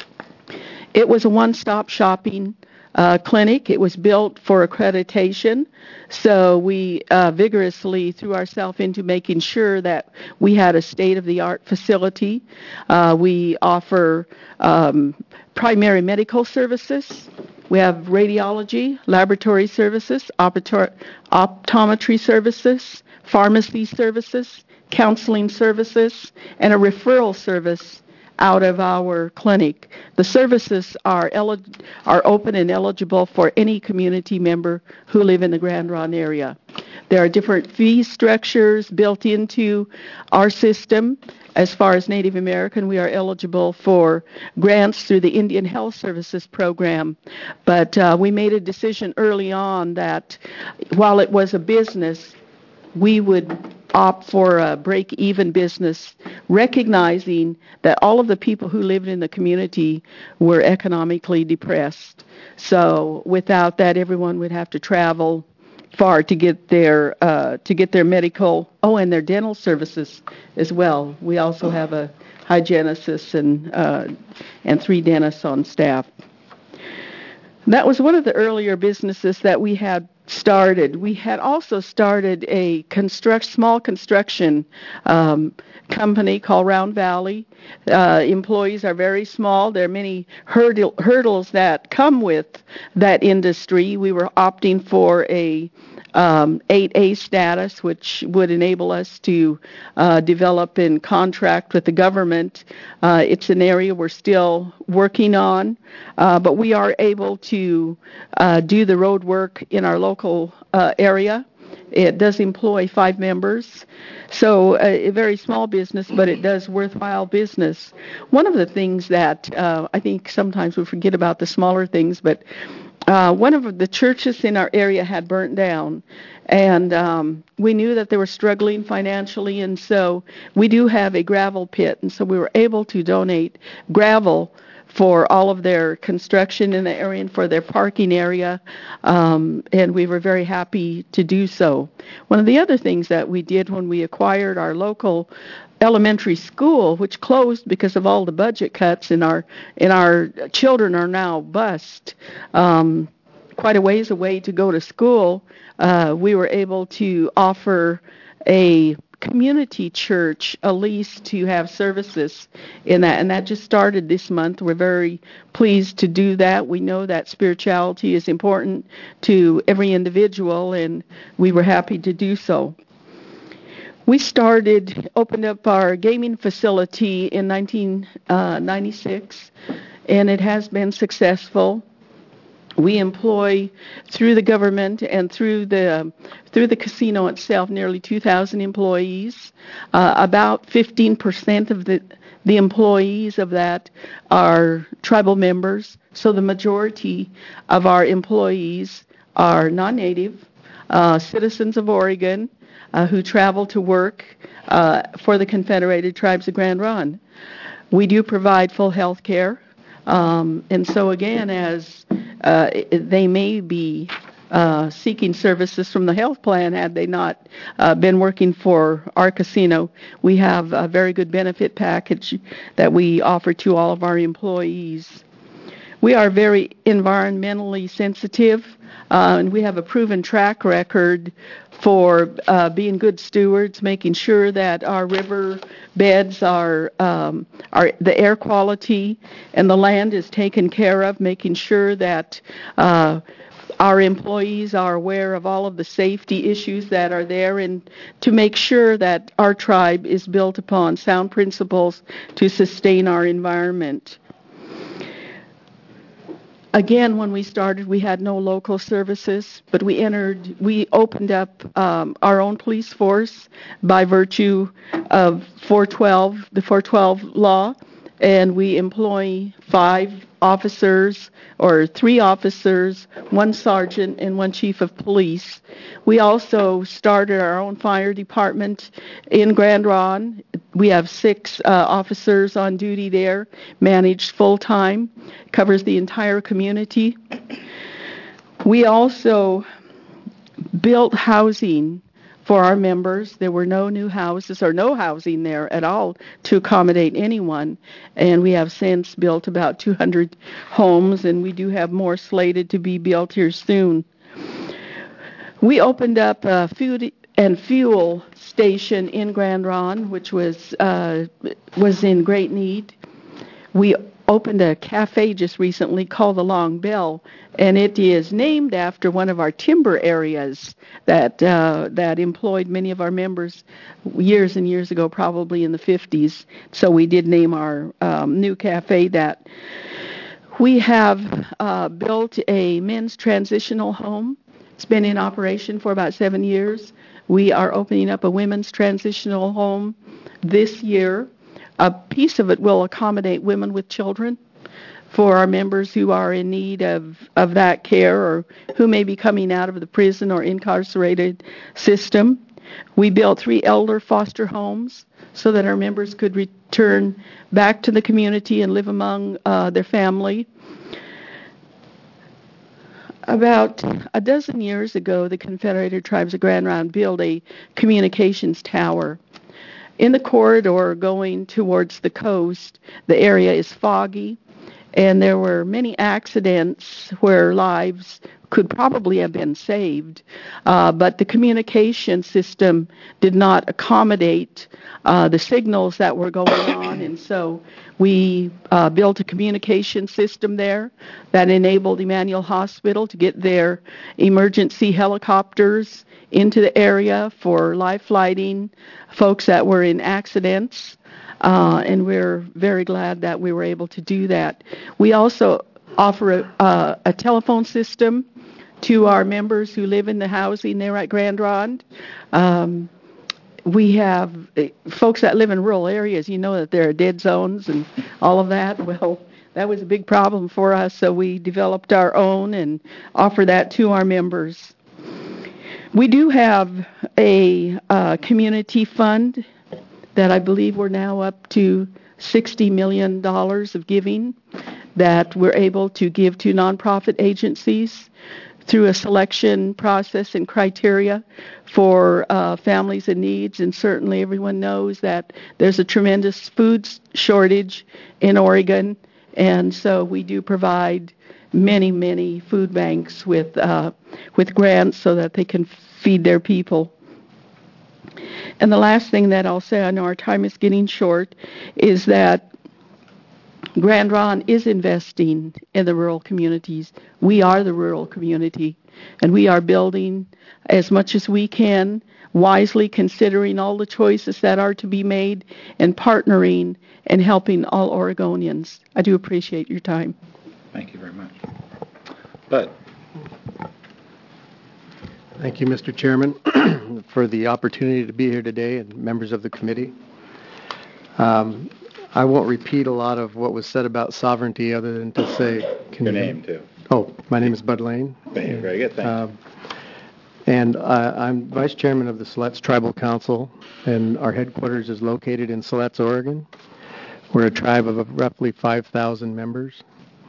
It was a one-stop shopping uh, clinic. It was built for accreditation, so we uh, vigorously threw ourselves into making sure that we had a state-of-the-art facility. Uh, we offer um, primary medical services. We have radiology, laboratory services, optometry optometry services, pharmacy services, counseling services, and a referral service out of our clinic. The services are elig- are open and eligible for any community member who live in the Grand Ronde area. There are different fee structures built into our system. As far as Native American, we are eligible for grants through the Indian Health Services program. But uh, we made a decision early on that while it was a business, we would opt for a break-even business, recognizing that all of the people who lived in the community were economically depressed. So without that, everyone would have to travel far to get their uh, to get their medical, oh, and their dental services as well. We also have a hygienist and uh, and three dentists on staff. That was one of the earlier businesses that we had started. We had also started a construct, small construction um, company called Round Valley. Uh, employees are very small. There are many hurdle, hurdles that come with that industry. We were opting for a um, eight A status, which would enable us to uh, develop and contract with the government. Uh, it's an area we're still working on, uh, but we are able to uh, do the road work in our local uh, area. It does employ five members, so a, a very small business, but it does worthwhile business. One of the things that uh, I think sometimes we forget about the smaller things, but uh, one of the churches in our area had burnt down, and um, we knew that they were struggling financially, and so we do have a gravel pit, and so we were able to donate gravel for all of their construction in the area and for their parking area, um, and we were very happy to do so. One of the other things that we did when we acquired our local elementary school, which closed because of all the budget cuts, and our and our children are now bused um, quite a ways away to go to school, uh, we were able to offer a community church a lease to have services in that, and that just started this month. We're very pleased to do that. We know that spirituality is important to every individual, and we were happy to do so. We started, opened up our gaming facility in nineteen ninety-six, and it has been successful. We employ, through the government and through the through the casino itself, nearly two thousand employees. Uh, about fifteen percent of the the employees of that are tribal members. So the majority of our employees are non-native, uh, citizens of Oregon, uh, who travel to work uh, for the Confederated Tribes of Grand Ronde. We do provide full health care. Um, and so again, as uh, they may be uh, seeking services from the health plan had they not uh, been working for our casino, we have a very good benefit package that we offer to all of our employees. We are very environmentally sensitive, uh, and we have a proven track record for uh, being good stewards, making sure that our river beds are, um, are the air quality and the land is taken care of, making sure that uh, our employees are aware of all of the safety issues that are there, and to make sure that our tribe is built upon sound principles to sustain our environment. Again, when we started, we had no local services, but we entered, we opened up um, our own police force by virtue of four twelve, the four twelve law, and we employ five officers, or three officers, one sergeant, and one chief of police. We also started our own fire department in Grand Ronde. We have six uh, officers on duty there, managed full-time, covers the entire community. We also built housing for our members. There were no new houses or no housing there at all to accommodate anyone, and we have since built about two hundred homes, and we do have more slated to be built here soon. We opened up a food and fuel station in Grand Ronde, which was uh, was in great need. We opened a cafe just recently called the Long Bell, and it is named after one of our timber areas that uh, that employed many of our members years and years ago, probably in the fifties. So we did name our um, new cafe that. We have uh, built a men's transitional home. It's been in operation for about seven years. We are opening up a women's transitional home this year. A piece of it will accommodate women with children for our members who are in need of, of that care, or who may be coming out of the prison or incarcerated system. We built three elder foster homes so that our members could return back to the community and live among uh, their family. About a dozen years ago, the Confederated Tribes of Grand Ronde built a communications tower. In the corridor going towards the coast, the area is foggy, and there were many accidents where lives could probably have been saved, uh, but the communication system did not accommodate uh, the signals that were going on, and so we uh, built a communication system there that enabled Emmanuel Hospital to get their emergency helicopters into the area for life flighting folks that were in accidents, uh, and we're very glad that we were able to do that. We also offer a, uh, a telephone system to our members who live in the housing there at Grand Ronde. Um, we have uh, folks that live in rural areas, you know that there are dead zones and all of that. Well, that was a big problem for us, so we developed our own and offer that to our members. We do have a uh, community fund that I believe we're now up to sixty million dollars of giving that we're able to give to nonprofit agencies through a selection process and criteria for uh, families in needs. And certainly everyone knows that there's a tremendous food shortage in Oregon, and so we do provide many, many food banks with uh, with grants so that they can feed their people. And the last thing that I'll say, I know our time is getting short, is that Grand Ronde is investing in the rural communities. We are the rural community, and we are building as much as we can, wisely considering all the choices that are to be made and partnering and helping all Oregonians. I do appreciate your time. Thank you very much. Bud. Thank you, Mister Chairman, for the opportunity to be here today and members of the committee. Um, I won't repeat a lot of what was said about sovereignty other than to say... Can Your you, name, too. Oh, my name is Bud Lane. Very good, thanks. Um, and uh, I'm Vice Chairman of the Siletz Tribal Council, and our headquarters is located in Siletz, Oregon. We're a tribe of roughly five thousand members.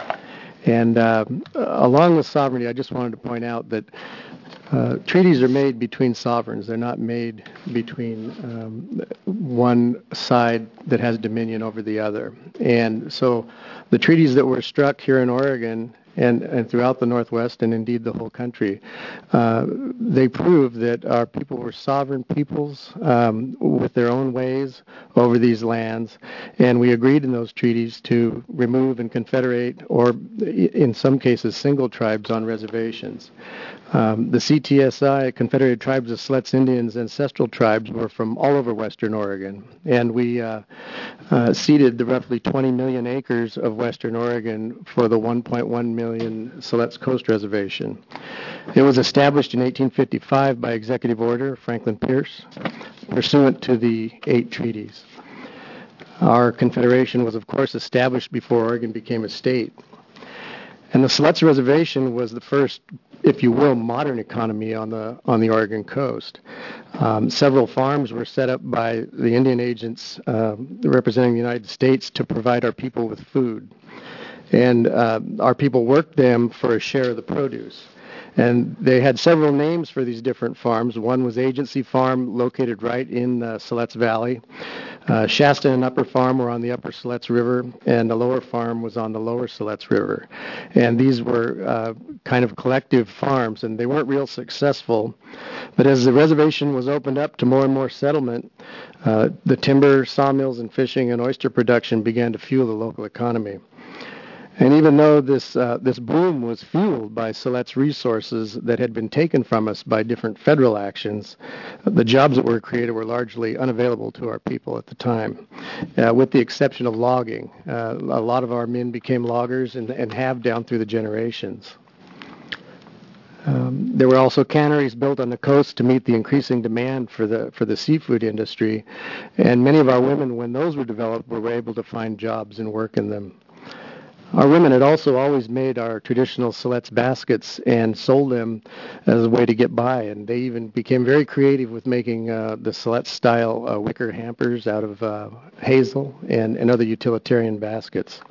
And uh, along with sovereignty, I just wanted to point out that Uh, treaties are made between sovereigns. They're not made between um, one side that has dominion over the other. And so the treaties that were struck here in Oregon and, and throughout the Northwest and indeed the whole country, uh, they prove that our people were sovereign peoples um, with their own ways over these lands. And we agreed in those treaties to remove and confederate, or in some cases, single tribes on reservations. Um, the C T S I, Confederated Tribes of Siletz Indians Ancestral Tribes, were from all over western Oregon, and we uh, uh, ceded the roughly twenty million acres of western Oregon for the one point one million Siletz Coast Reservation. It was established in eighteen fifty-five by executive order Franklin Pierce, pursuant to the eight treaties. Our confederation was, of course, established before Oregon became a state. And the Siletz Reservation was the first, if you will, modern economy on the on the Oregon coast. Um, several farms were set up by the Indian agents um, representing the United States to provide our people with food. And uh, our people worked them for a share of the produce. And they had several names for these different farms. One was Agency Farm, located right in the Siletz Valley. Uh, Shasta and Upper Farm were on the Upper Siletz River, and the Lower Farm was on the Lower Siletz River. And these were uh, kind of collective farms, and they weren't real successful. But as the reservation was opened up to more and more settlement, uh, the timber, sawmills, and fishing and oyster production began to fuel the local economy. And even though this uh, this boom was fueled by Siletz resources that had been taken from us by different federal actions, the jobs that were created were largely unavailable to our people at the time, uh, with the exception of logging. Uh, a lot of our men became loggers and, and have down through the generations. Um, there were also canneries built on the coast to meet the increasing demand for the for the seafood industry, and many of our women, when those were developed, were able to find jobs and work in them. Our women had also always made our traditional Siletz baskets and sold them as a way to get by, and they even became very creative with making uh, the Siletz-style uh, wicker hampers out of uh, hazel and, and other utilitarian baskets.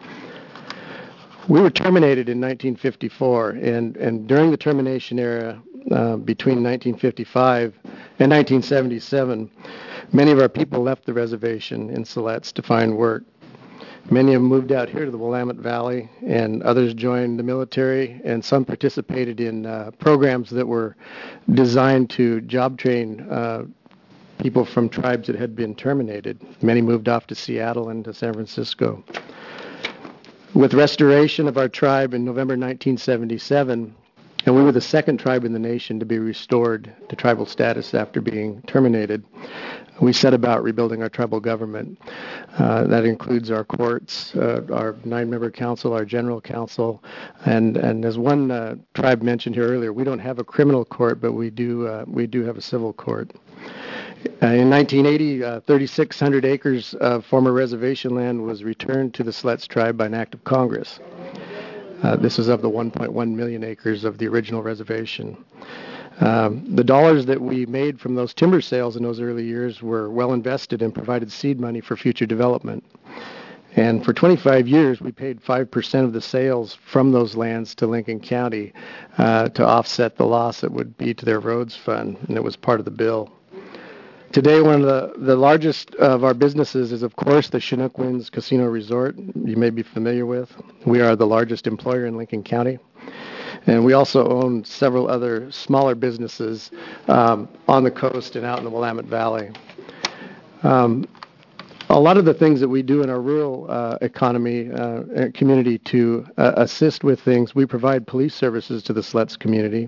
We were terminated in nineteen fifty-four, and, and during the termination era, uh, between nineteen fifty-five and nineteen seventy-seven, many of our people left the reservation in Siletz to find work. Many of them moved out here to the Willamette Valley, and others joined the military, and some participated in uh, programs that were designed to job train uh, people from tribes that had been terminated. Many moved off to Seattle and to San Francisco. With restoration of our tribe in November nineteen seventy-seven, and we were the second tribe in the nation to be restored to tribal status after being terminated, we set about rebuilding our tribal government. Uh, that includes our courts, uh, our nine-member council, our general council, and, and as one uh, tribe mentioned here earlier, we don't have a criminal court, but we do uh, we do have a civil court. Uh, in nineteen eighty, uh, thirty-six hundred acres of former reservation land was returned to the Siletz tribe by an act of Congress. Uh, this is of the one point one million acres of the original reservation. Um, the dollars that we made from those timber sales in those early years were well invested and provided seed money for future development. And for twenty-five years, we paid five percent of the sales from those lands to Lincoln County uh, to offset the loss it would be to their roads fund, and it was part of the bill. Today, one of the, the largest of our businesses is, of course, the Chinook Winds Casino Resort, you may be familiar with. We are the largest employer in Lincoln County. And we also own several other smaller businesses um, on the coast and out in the Willamette Valley. Um, a lot of the things that we do in our rural uh, economy uh, community to uh, assist with things, we provide police services to the Siletz community.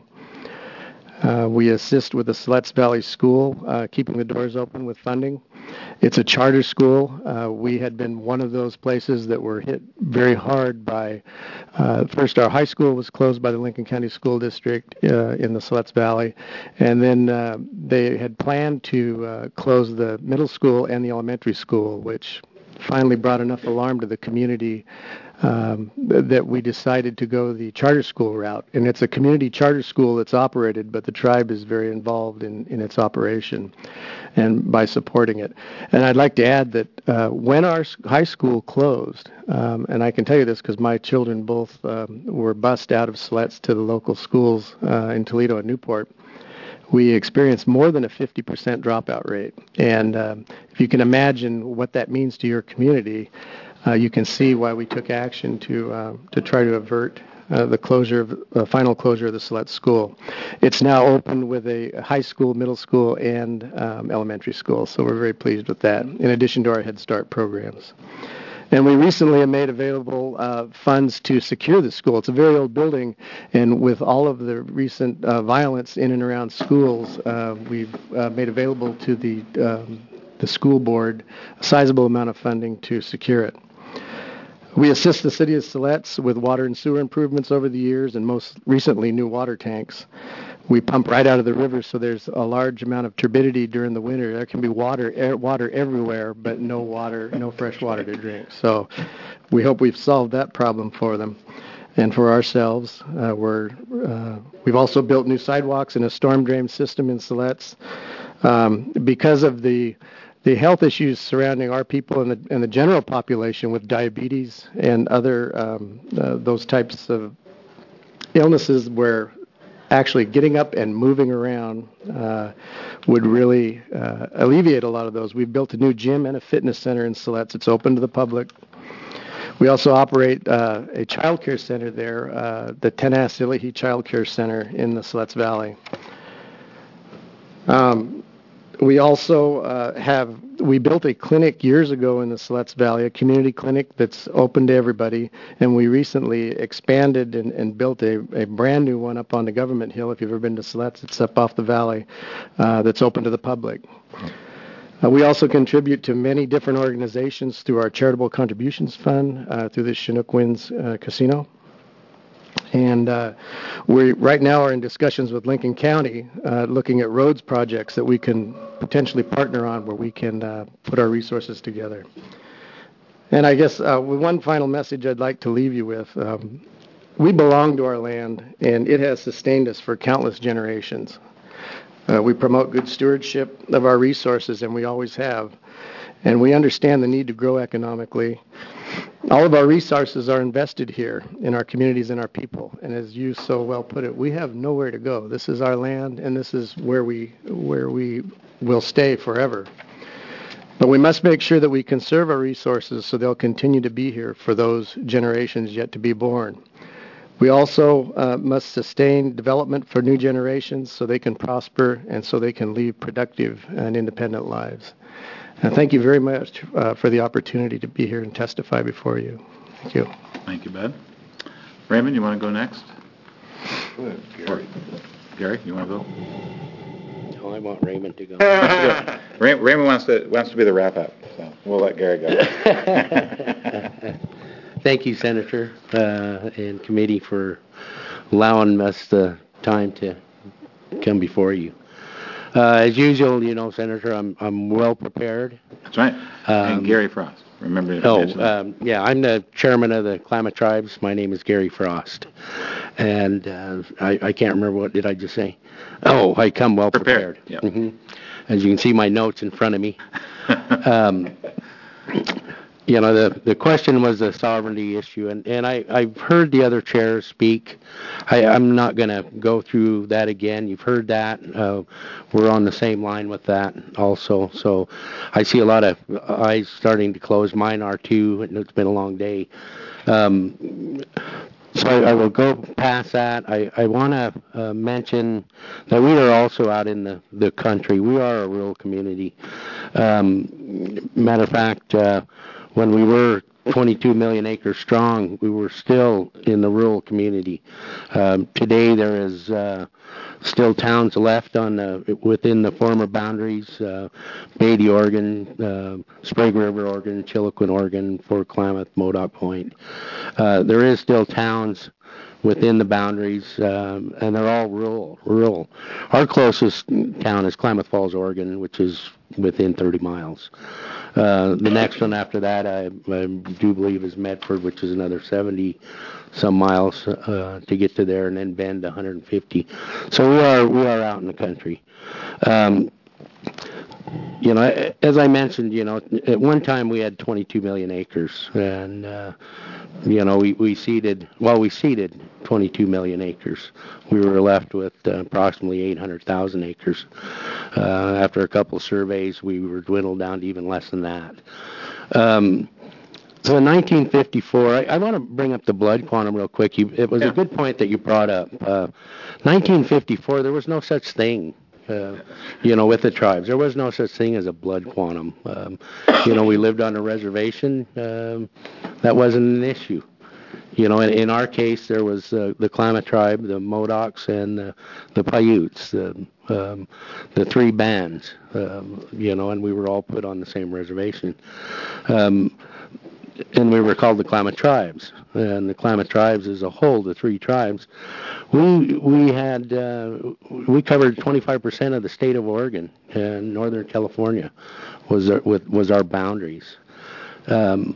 Uh, we assist with the Siletz Valley School, uh, keeping the doors open with funding. It's a charter school. Uh, we had been one of those places that were hit very hard by, uh, first our high school was closed by the Lincoln County School District uh, in the Siletz Valley, and then uh, they had planned to uh, close the middle school and the elementary school, which finally brought enough alarm to the community um, that we decided to go the charter school route. And it's a community charter school that's operated, but the tribe is very involved in, in its operation and by supporting it. And I'd like to add that uh, when our high school closed, um, and I can tell you this because my children both um, were bused out of Siletz to the local schools uh, in Toledo and Newport, we experienced more than a fifty percent dropout rate. And um, if you can imagine what that means to your community, uh, you can see why we took action to uh, to try to avert uh, the closure of uh, final closure of the Siletz school. It's now open with a high school, middle school, and um, elementary school, so we're very pleased with that, in addition to our Head Start programs. And we recently have made available uh, funds to secure the school. It's a very old building, and with all of the recent uh, violence in and around schools, uh, we've uh, made available to the um, the school board a sizable amount of funding to secure it. We assist the city of Siletz with water and sewer improvements over the years, and most recently new water tanks. We pump right out of the river, so there's a large amount of turbidity during the winter. There can be water air, water everywhere, but no water, no fresh water to drink. So we hope we've solved that problem for them and for ourselves. Uh, we're, uh, we've also built new sidewalks and a storm drain system in Siletz. Um, because of the the health issues surrounding our people and the, and the general population with diabetes and other um, uh, those types of illnesses where actually getting up and moving around uh, would really uh, alleviate a lot of those. We've built a new gym and a fitness center in Siletz. It's open to the public. We also operate uh, a child care center there, uh, the Tenas Ilahi Child Care Center in the Siletz Valley. Um, we also uh, have, we built a clinic years ago in the Siletz Valley, a community clinic that's open to everybody, and we recently expanded and, and built a, a brand new one up on the Government Hill. If you've ever been to Siletz, it's up off the valley, uh, that's open to the public. Uh, we also contribute to many different organizations through our Charitable Contributions Fund, uh, through the Chinook Winds uh, Casino. And uh, we right now are in discussions with Lincoln County uh, looking at roads projects that we can potentially partner on where we can uh, put our resources together. And I guess uh, one final message I'd like to leave you with. Um, we belong to our land, and it has sustained us for countless generations. Uh, we promote good stewardship of our resources, and we always have. And we understand the need to grow economically. All of our resources are invested here in our communities and our people. And as you so well put it, we have nowhere to go. This is our land, and this is where we where we will stay forever. But we must make sure that we conserve our resources so they'll continue to be here for those generations yet to be born. We also uh, must sustain development for new generations so they can prosper and so they can lead productive and independent lives. And thank you very much uh, for the opportunity to be here and testify before you. Thank you. Thank you, Bud. Raymond, you want to go next? Good, Gary. Gary, you want to go? No, I want Raymond to go. Ray- Raymond wants to wants to be the wrap-up, so we'll let Gary go. Thank you, Senator, uh, and committee for allowing us the time to come before you. Uh, as usual, you know, Senator, I'm I'm well prepared. That's right. Um, and Gary Frost. Remember to Oh, mention that. um, yeah, I'm the chairman of the Klamath Tribes. My name is Gary Frost. And uh, I, I can't remember, what did I just say? Oh, I come well prepared. Prepared, yep. hmm As you can see, my notes in front of me. um, you know, the, the question was the sovereignty issue, and, and I, I've heard the other chairs speak. I, I'm not going to go through that again. You've heard that. Uh, we're on the same line with that also. So I see a lot of eyes starting to close. Mine are too, and it's been a long day. Um, so I, I will go past that. I, I want to uh, mention that we are also out in the, the country. We are a rural community. Um, matter of fact, uh, when we were twenty-two million acres strong, we were still in the rural community. Um, today there is uh, still towns left on the, within the former boundaries, uh, Beatty, Oregon, uh, Sprague River, Oregon, Chiloquin, Oregon, Fort Klamath, Modoc Point. Uh, there is still towns within the boundaries, um, and they're all rural. Rural. Our closest town is Klamath Falls, Oregon, which is within thirty miles. Uh, the next one after that, I, I do believe, is Medford, which is another seventy some miles uh, to get to there, and then Bend, one hundred fifty. So we are we are out in the country. Um, you know, as I mentioned, you know, at one time we had twenty-two million acres, and uh, you know, we we seeded well, we seeded twenty-two million acres. We were left with uh, approximately eight hundred thousand acres. Uh, after a couple of surveys, we were dwindled down to even less than that. Um, so in nineteen fifty-four, I, I want to bring up the blood quantum real quick. You, it was yeah. a good point that you brought up. Uh, nineteen fifty-four, there was no such thing. Uh, you know, with the tribes, there was no such thing as a blood quantum. Um, you know, we lived on a reservation. Um, that wasn't an issue. You know, in, in our case, there was uh, the Klamath tribe, the Modocs, and uh, the Paiutes, the, um, the three bands, um, you know, and we were all put on the same reservation. Um, and we were called the Klamath Tribes. And the Klamath Tribes as a whole, the three tribes, we we had, uh, we covered twenty-five percent of the state of Oregon, and Northern California was our, with, was our boundaries. Um,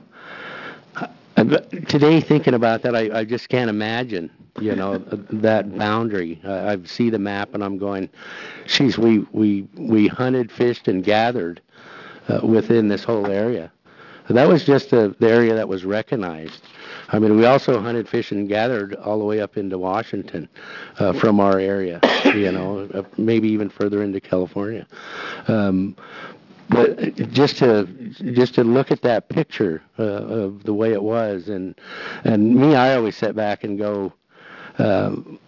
Today, thinking about that, I, I just can't imagine, you know, that boundary. I, I see the map, and I'm going, geez, we we we hunted, fished, and gathered uh, within this whole area. That was just the, the area that was recognized. I mean, we also hunted, fished, and gathered all the way up into Washington uh, from our area, you know, uh, maybe even further into California. Um, But just to just to look at that picture uh, of the way it was, and and me, I always sit back and go, um,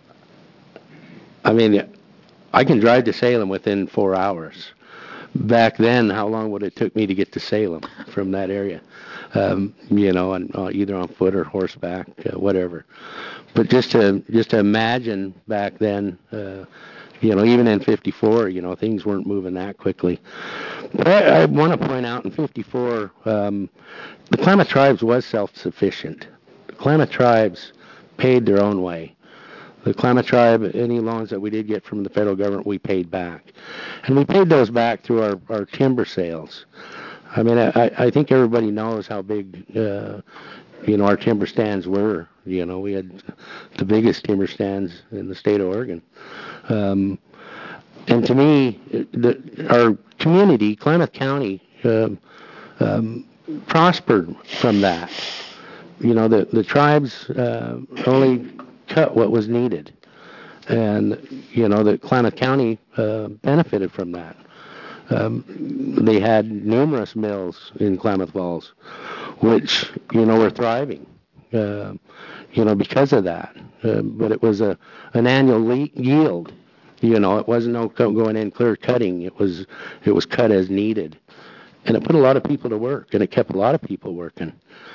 I mean, I can drive to Salem within four hours. Back then, how long would it took me to get to Salem from that area? Um, you know, on, uh, either on foot or horseback, uh, whatever. But just to just to imagine back then. Uh, You know, even in fifty-four, you know, things weren't moving that quickly. But I, I want to point out in fifty-four, um, the Klamath Tribes was self-sufficient. The Klamath Tribes paid their own way. The Klamath Tribe, any loans that we did get from the federal government, we paid back. And we paid those back through our, our timber sales. I mean, I, I think everybody knows how big, uh, you know, our timber stands were. You know, we had the biggest timber stands in the state of Oregon. Um, and to me, the, our community, Klamath County, uh, um, prospered from that. You know, the, the tribes uh, only cut what was needed. And, you know, the Klamath County uh, benefited from that. Um, they had numerous mills in Klamath Falls, which, you know, were thriving, uh, you know, because of that. Uh, but it was a an annual le- yield. You know, it wasn't no co- going in clear cutting. It was it was cut as needed. And it put a lot of people to work, and it kept a lot of people working.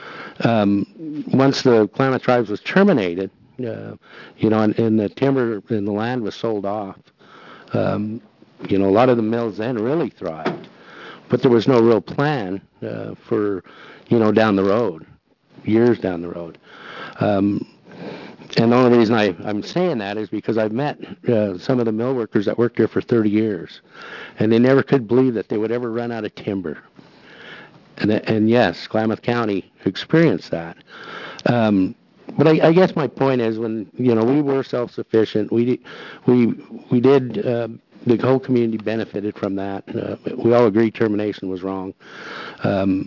Um, once the Klamath Tribes was terminated, uh, you know, and, and the timber and the land was sold off, um, you know, a lot of the mills then really thrived. But there was no real plan uh, for, you know, down the road, years down the road. Um, and the only reason I, I'm saying that is because I've met uh, some of the mill workers that worked there for thirty years, and they never could believe that they would ever run out of timber. And, and yes, Klamath County experienced that. Um, but I, I guess my point is, when, you know, we were self-sufficient, we we we did. Uh, the whole community benefited from that. Uh, we all agree termination was wrong. Um,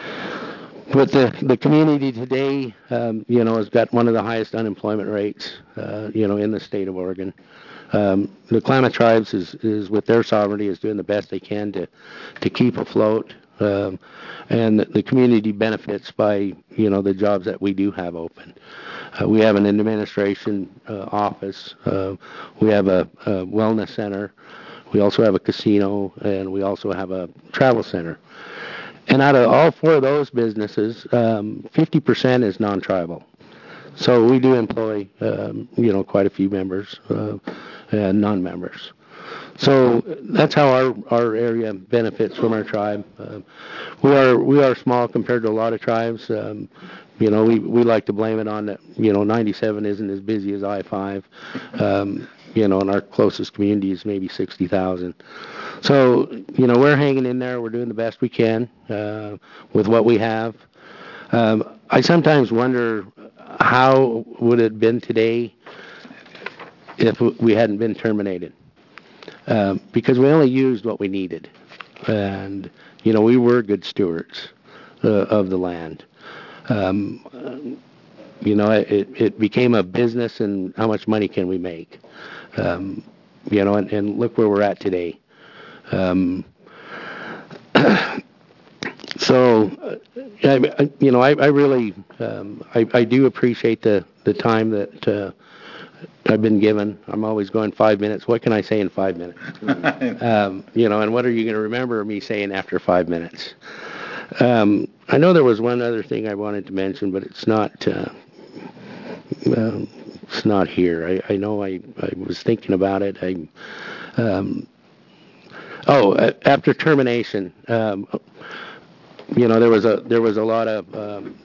But the, the community today, um, you know, has got one of the highest unemployment rates, uh, you know, in the state of Oregon. Um, the Klamath Tribes is, is, with their sovereignty, is doing the best they can to, to keep afloat. Um, and the, the community benefits by, you know, the jobs that we do have open. Uh, we have an administration uh, office. Uh, we have a, a wellness center. We also have a casino, and we also have a travel center. And out of all four of those businesses, um, fifty percent is non-tribal. So we do employ, um, you know, quite a few members uh, and non-members. So that's how our, our area benefits from our tribe. Uh, we are we are small compared to a lot of tribes. Um, you know, we, we like to blame it on that, you know, ninety-seven isn't as busy as I five. Um, you know, and our closest community is maybe sixty thousand. So, you know, we're hanging in there. We're doing the best we can uh, with what we have. Um, I sometimes wonder how would it have been today if we hadn't been terminated. Um, because we only used what we needed. And, you know, we were good stewards uh, of the land. Um, you know, it, it became a business, and how much money can we make? Um, you know, and, and look where we're at today. Um, so, uh, I, you know, I, I really, um, I, I do appreciate the, the time that uh, I've been given. I'm always going five minutes. What can I say in five minutes? um, you know, and what are you going to remember me saying after five minutes? Um, I know there was one other thing I wanted to mention, but it's not. Uh, uh, it's not here. I, I know I, I was thinking about it. I. Um, Oh, after termination, um, you know, there was a there was a lot of um,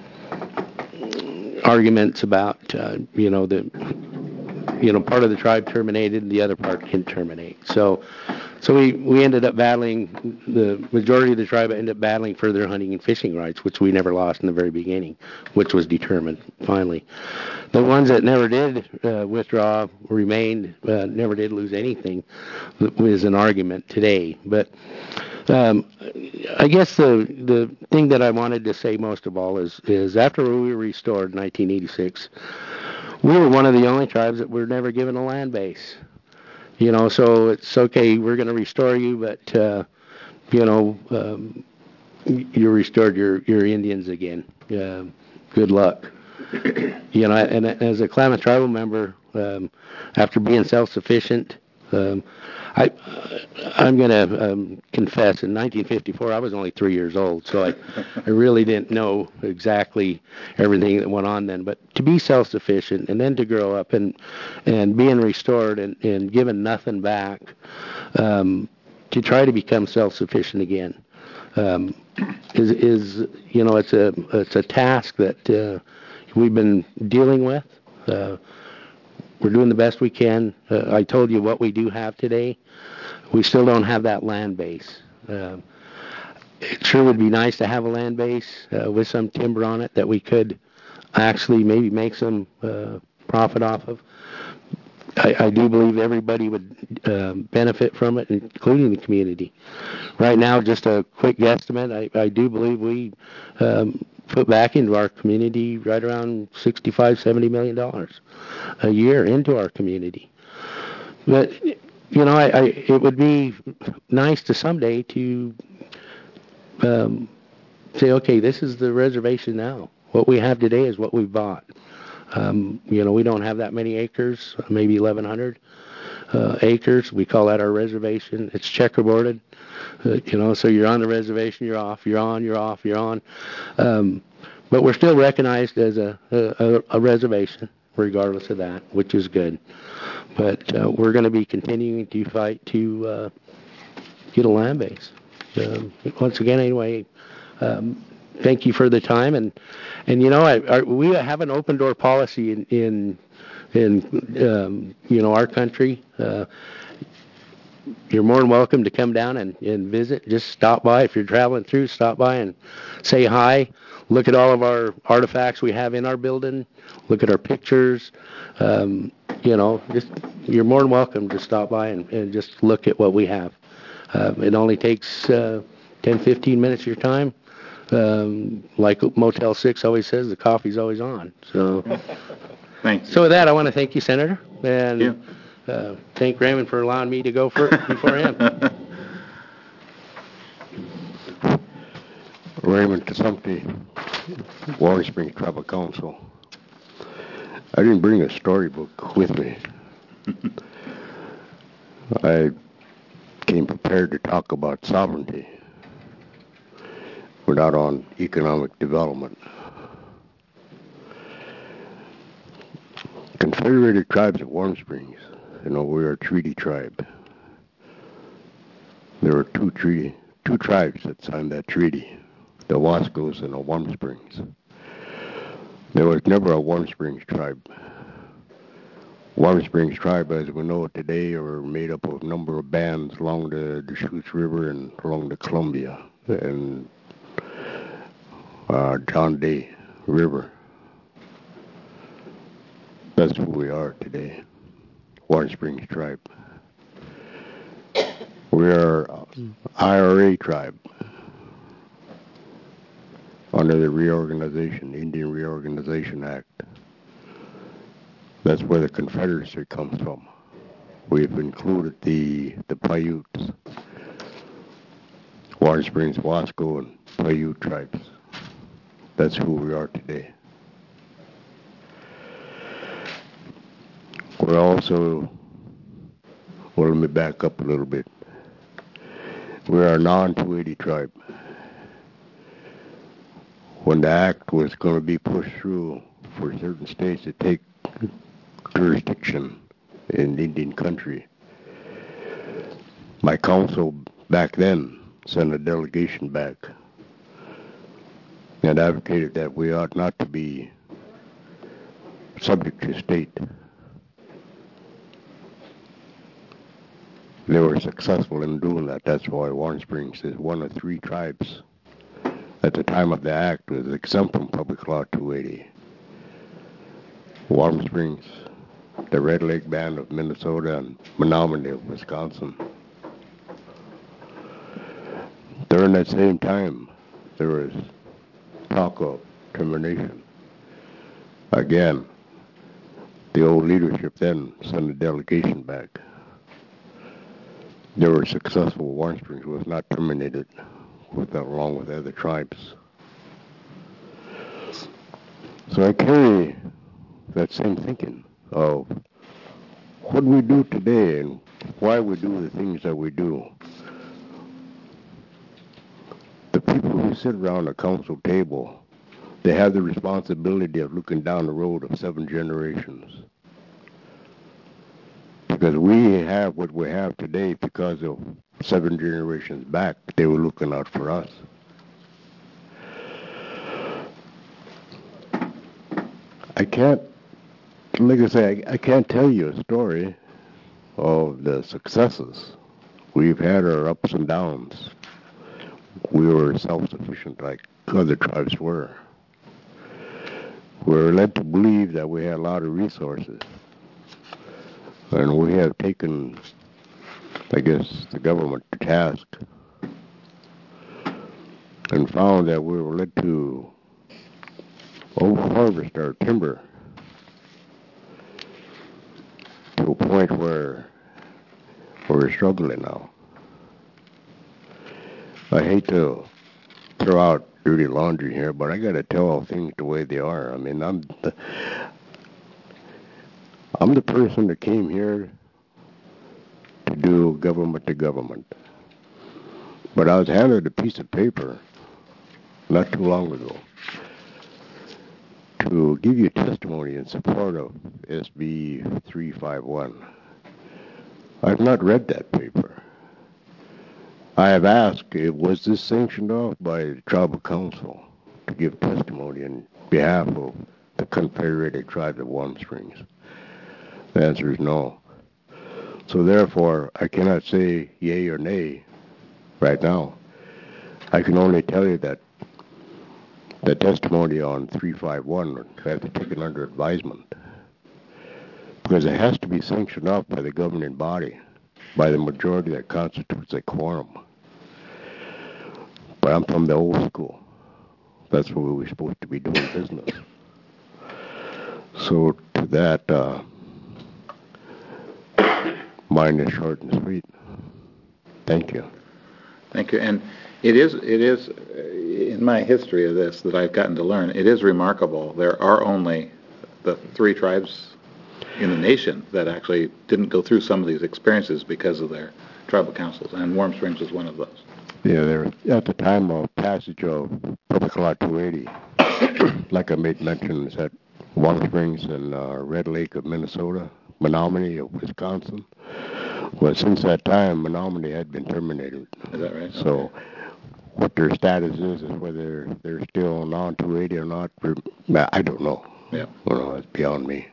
arguments about, uh, you know, the, you know, part of the tribe terminated and the other part didn't terminate. So, so we, we ended up battling, the majority of the tribe ended up battling for their hunting and fishing rights, which we never lost in the very beginning, which was determined finally. The ones that never did uh, withdraw remained, uh, never did lose anything, is an argument today. But um, I guess the the thing that I wanted to say most of all is, is after we were restored in nineteen eighty-six, we were one of the only tribes that were never given a land base. You know, so it's okay, we're going to restore you, but, uh, you know, um, you're restored, you're, you're Indians again. Uh, good luck. You know, and as a Klamath tribal member, um, after being self-sufficient, um, I, I'm going to um, confess, in nineteen fifty-four, I was only three years old, so I, I really didn't know exactly everything that went on then. But to be self-sufficient and then to grow up and and being restored and, and given nothing back, um, to try to become self-sufficient again, um, is is you know it's a it's a task that uh, we've been dealing with. Uh, we're doing the best we can. Uh, I told you what we do have today. We still don't have that land base. Uh, it sure would be nice to have a land base uh, with some timber on it that we could actually maybe make some uh, profit off of. I, I do believe everybody would uh, benefit from it, including the community. Right now, just a quick guesstimate, I, I do believe we um, put back into our community right around sixty-five, seventy million dollars a year into our community. But, you know, I, I, it would be nice to someday to um, say, okay, this is the reservation now. What we have today is what we bought. Um, you know, we don't have that many acres, maybe eleven hundred uh, acres. We call that our reservation. It's checkerboarded, uh, you know, so you're on the reservation, you're off, you're on, you're off, you're on. Um, but we're still recognized as a, a, a reservation, regardless of that, which is good. But uh, we're going to be continuing to fight to uh, get a land base. Um, once again, anyway, um, thank you for the time, and and you know, I, I, we have an open door policy in in, in um, you know, our country. Uh, you're more than welcome to come down and, and visit. Just stop by if you're traveling through. Stop by and say hi. Look at all of our artifacts we have in our building. Look at our pictures. Um, you know, just you're more than welcome to stop by and, and just look at what we have. Uh, it only takes uh, ten, fifteen minutes of your time. Um, like Motel six always says, the coffee's always on. So, thank you. So with that, I want to thank you, Senator, and Thank you. uh, thank Raymond for allowing me to go for, before him. Raymond Tasumti, Warren Springs Tribal Council. I didn't bring a storybook with me. I came prepared to talk about sovereignty. We're not on economic development. Confederated Tribes of Warm Springs, you know, we're a treaty tribe. There were two treaty, two tribes that signed that treaty, the Wascos and the Warm Springs. There was never a Warm Springs tribe. Warm Springs tribe, as we know it today, are made up of a number of bands along the Deschutes River and along the Columbia and uh, John Day River. That's who we are today, Warm Springs tribe. We are I R A tribe under the Reorganization, Indian Reorganization Act. That's where the Confederacy comes from. We've included the the Paiutes, Warm Springs, Wasco, and Paiute tribes. That's who we are today. We're also, well, let me back up a little bit. We're a non two eighty tribe. When the act was going to be pushed through for certain states to take jurisdiction in Indian country, my council back then sent a delegation back and advocated that we ought not to be subject to state. They were successful in doing that. That's why Warm Springs is one of three tribes at the time of the act was exempt from Public Law two eighty. Warm Springs, the Red Lake Band of Minnesota, and Menominee of Wisconsin. During that same time, there was talk of termination. Again, the old leadership then sent a delegation back. They were successful. Warm Springs was not terminated with that, along with other tribes. So I carry that same thinking of what we do today and why we do the things that we do. The people who sit around a council table, they have the responsibility of looking down the road of seven generations. Because we have what we have today because of seven generations back, they were looking out for us. I can't, like I say, I, I can't tell you a story of the successes. We've had our ups and downs. we were self-sufficient like other tribes were. We were led to believe that we had a lot of resources. And we have taken, I guess, the government to task and found that we were led to over-harvest our timber to a point where we're struggling now. I hate to throw out dirty laundry here, but I got to tell things the way they are. I mean, I'm the, I'm the person that came here to do government to government. But I was handed a piece of paper not too long ago to give you testimony in support of S B three fifty-one. I've not read that paper. I have asked, was this sanctioned off by the Tribal Council to give testimony on behalf of the Confederated Tribe of Warm Springs? The answer is no. So therefore, I cannot say yay or nay right now. I can only tell you that the testimony on three fifty-one has to be taken under advisement, because it has to be sanctioned off by the governing body, by the majority that constitutes a quorum. But I'm from the old school. That's where we're supposed to be doing business. So to that, uh, mine is short and sweet. Thank you. Thank you. And it is, it is, in my history of this that I've gotten to learn, it is remarkable. There are only the three tribes in the nation that actually didn't go through some of these experiences because of their tribal councils, and Warm Springs was one of those. Yeah, there, at the time of passage of Public Law two eighty, like I made mention, is at Warm Springs and uh, Red Lake of Minnesota, Menominee of Wisconsin. Well, since that time, Menominee had been terminated. Is that right? So Okay. What their status is, is whether they're still non two eighty or not, I don't know. Yeah. You know, it's beyond me.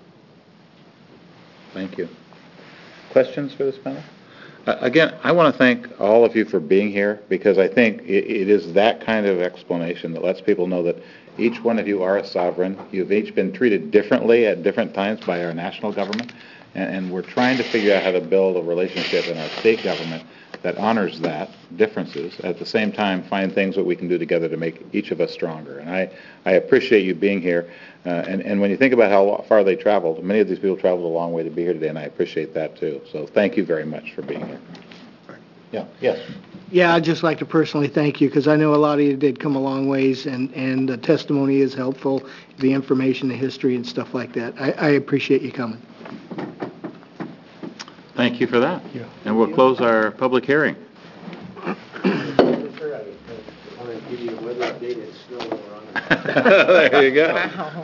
Thank you. Questions for this panel? Uh, again, I want to thank all of you for being here, because I think it, it is that kind of explanation that lets people know that each one of you are a sovereign. You've each been treated differently at different times by our national government, and, and we're trying to figure out how to build a relationship in our state government that honors that differences, at the same time find things that we can do together to make each of us stronger. And I, I appreciate you being here. Uh, and, and when you think about how far they traveled, many of these people traveled a long way to be here today, and I appreciate that too. So thank you very much for being here. Yeah, yes. Yeah, I'd just like to personally thank you, because I know a lot of you did come a long ways, and, and the testimony is helpful, the information, the history, and stuff like that. I, I appreciate you coming. Thank you for that. Yeah. And we'll close our public hearing. There you go.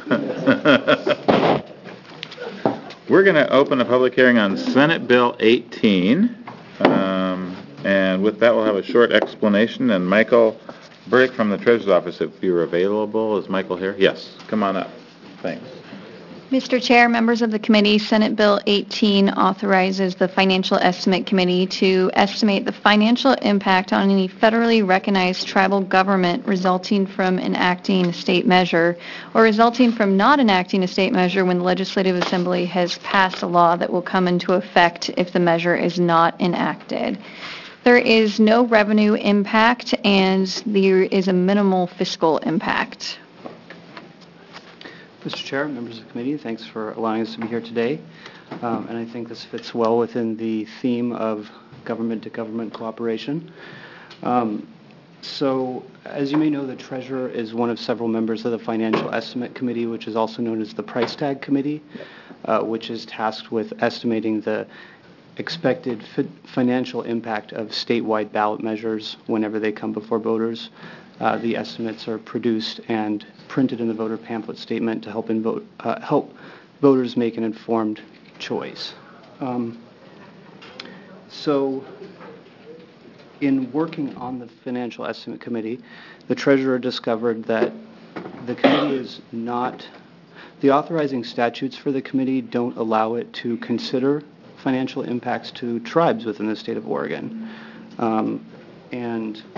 We're going to open a public hearing on Senate Bill eighteen. Um, and with that, we'll have a short explanation. And Michael Burdick from the Treasurer's Office, if you're available. Is Michael here? Yes. Come on up. Thanks. Mister Chair, members of the committee, Senate Bill eighteen authorizes the Financial Estimate Committee to estimate the financial impact on any federally recognized tribal government resulting from enacting a state measure or resulting from not enacting a state measure when the Legislative Assembly has passed a law that will come into effect if the measure is not enacted. There is no revenue impact, and there is a minimal fiscal impact. Mister Chair, members of the committee, thanks for allowing us to be here today. Um, and I think this fits well within the theme of government-to-government cooperation. Um, so, as you may know, the Treasurer is one of several members of the Financial Estimate Committee, which is also known as the Price Tag Committee, uh, which is tasked with estimating the expected fi- financial impact of statewide ballot measures whenever they come before voters. Uh, the estimates are produced and printed in the voter pamphlet statement to help in vote, uh, help voters make an informed choice. Um, so, in working on the Financial Estimate Committee, the Treasurer discovered that the committee is not, the authorizing statutes for the committee don't allow it to consider financial impacts to tribes within the state of Oregon. Um, and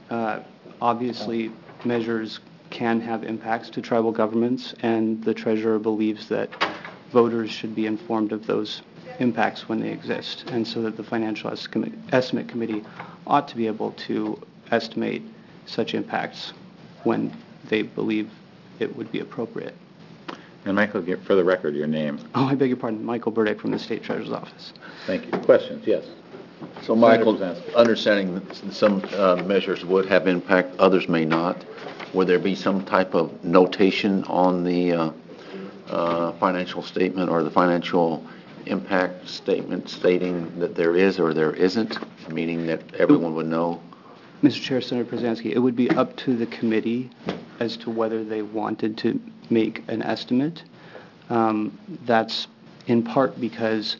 uh, obviously measures can have impacts to tribal governments, and the treasurer believes that voters should be informed of those impacts when they exist, and so that the Financial Estimate Committee ought to be able to estimate such impacts when they believe it would be appropriate. And Michael, for the record, your name. Oh, I beg your pardon. Michael Burdick from the State Treasurer's Office. Thank you. Questions? Yes. So, Michael, understanding that some uh, measures would have impact, others may not, would there be some type of notation on the uh, uh, financial statement or the financial impact statement stating that there is or there isn't, meaning that everyone would know? Mister Chair, Senator Przansky, it would be up to the committee as to whether they wanted to make an estimate. Um, that's in part because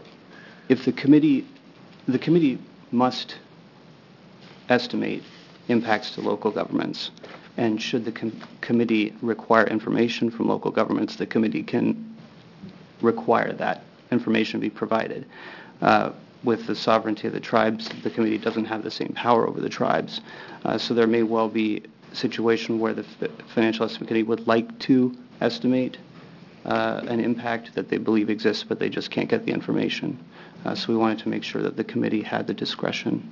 if the committee, the committee must estimate impacts to local governments, and should the com- committee require information from local governments, the committee can require that information be provided. Uh, with the sovereignty of the tribes, the committee doesn't have the same power over the tribes. Uh, so there may well be a situation where the F- Financial Estimate Committee would like to estimate uh, an impact that they believe exists, but they just can't get the information. Uh, so we wanted to make sure that the committee had the discretion.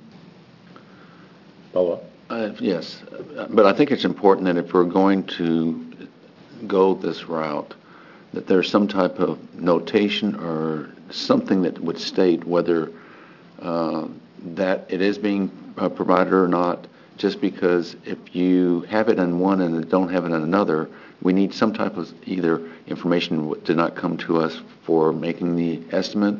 Follow-up? Uh, yes, but I think it's important that if we're going to go this route, that there's some type of notation or something that would state whether uh, that it is being uh, provided or not, just because if you have it in one and don't have it in another, we need some type of either information that did not come to us for making the estimate,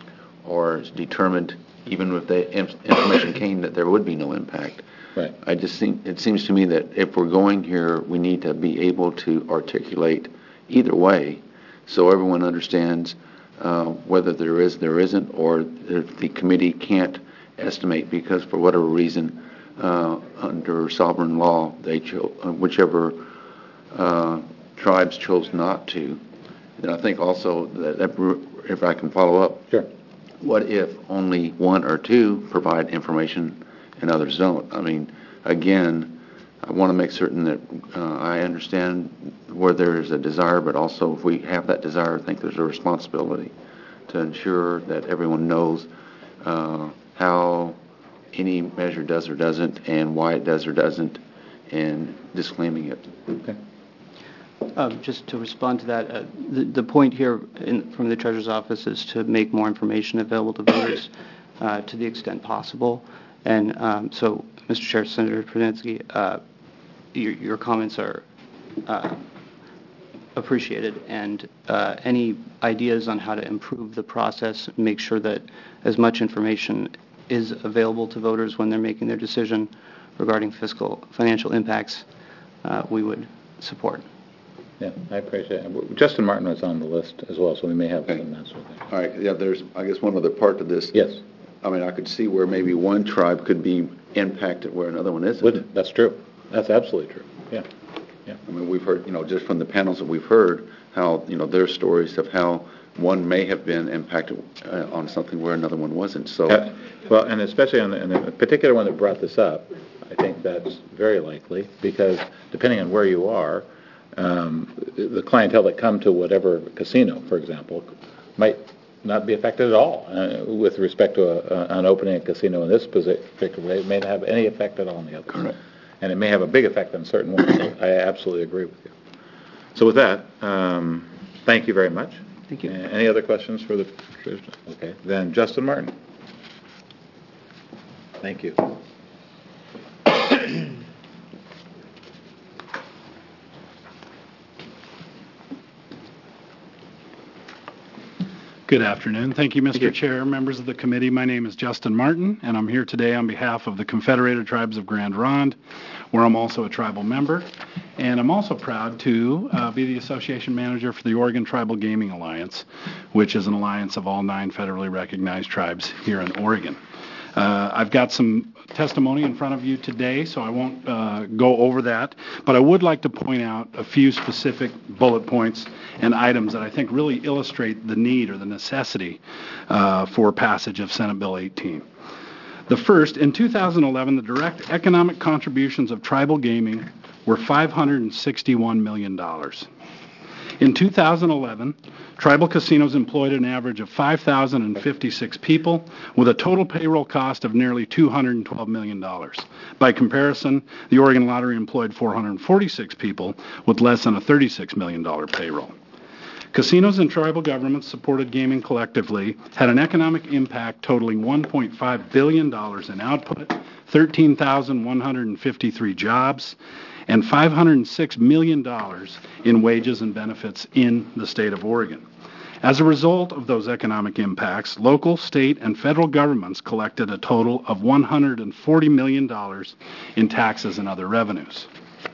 or it's determined even if the information came that there would be no impact. Right. I just think it seems to me that if we're going here, we need to be able to articulate either way so everyone understands uh, whether there is, there isn't, or if the committee can't estimate because for whatever reason uh, under sovereign law, they cho- whichever uh, tribes chose not to. And I think also that, that if I can follow up, sure. What if only one or two provide information and others don't? I mean, again, I want to make certain that uh, I understand where there is a desire, but also if we have that desire, I think there's a responsibility to ensure that everyone knows uh, how any measure does or doesn't and why it does or doesn't, and disclaiming it. Okay. Um, just to respond to that, uh, the, the point here in, from the Treasurer's Office is to make more information available to voters uh, to the extent possible. And um, so, Mister Chair, Senator Przansky, uh, your, your comments are uh, appreciated, and uh, any ideas on how to improve the process, make sure that as much information is available to voters when they're making their decision regarding fiscal financial impacts, uh, we would support. Yeah, I appreciate it. Justin Martin was on the list as well, so we may have Okay. some answers there. All right. Yeah, there's, I guess, one other part to this. Yes. I mean, I could see where maybe one tribe could be impacted where another one isn't. Would, that's true. That's absolutely true. Yeah. Yeah. I mean, we've heard, you know, just from the panels that we've heard, how, you know, their stories of how one may have been impacted uh, on something where another one wasn't. So, Uh, well, and especially on the, on the particular one that brought this up, I think that's very likely because depending on where you are, um, the clientele that come to whatever casino, for example, might not be affected at all uh, with respect to a, a, an opening a casino in this particular way. It may not have any effect at all on the others. Correct. And it may have a big effect on certain ones. So I absolutely agree with you. So with that, um, thank you very much. Thank you. Uh, any other questions for the... Okay. Then Justin Martin. Thank you. Good afternoon. Thank you, Mister Chair, members of the committee. My name is Justin Martin, and I'm here today on behalf of the Confederated Tribes of Grand Ronde, where I'm also a tribal member. And I'm also proud to uh, be the association manager for the Oregon Tribal Gaming Alliance, which is an alliance of all nine federally recognized tribes here in Oregon. Uh, I've got some testimony in front of you today, so I won't uh, go over that, but I would like to point out a few specific bullet points and items that I think really illustrate the need or the necessity uh, for passage of Senate Bill eighteen. The first, in two thousand eleven, the direct economic contributions of tribal gaming were five hundred sixty-one million dollars. In two thousand eleven, tribal casinos employed an average of five thousand fifty-six people with a total payroll cost of nearly two hundred twelve million dollars. By comparison, the Oregon Lottery employed four hundred forty-six people with less than a thirty-six million dollars payroll. Casinos and tribal governments supported gaming collectively had an economic impact totaling one point five billion dollars in output, thirteen thousand one hundred fifty-three jobs, and five hundred six million dollars in wages and benefits in the state of Oregon. As a result of those economic impacts, local, state, and federal governments collected a total of one hundred forty million dollars in taxes and other revenues.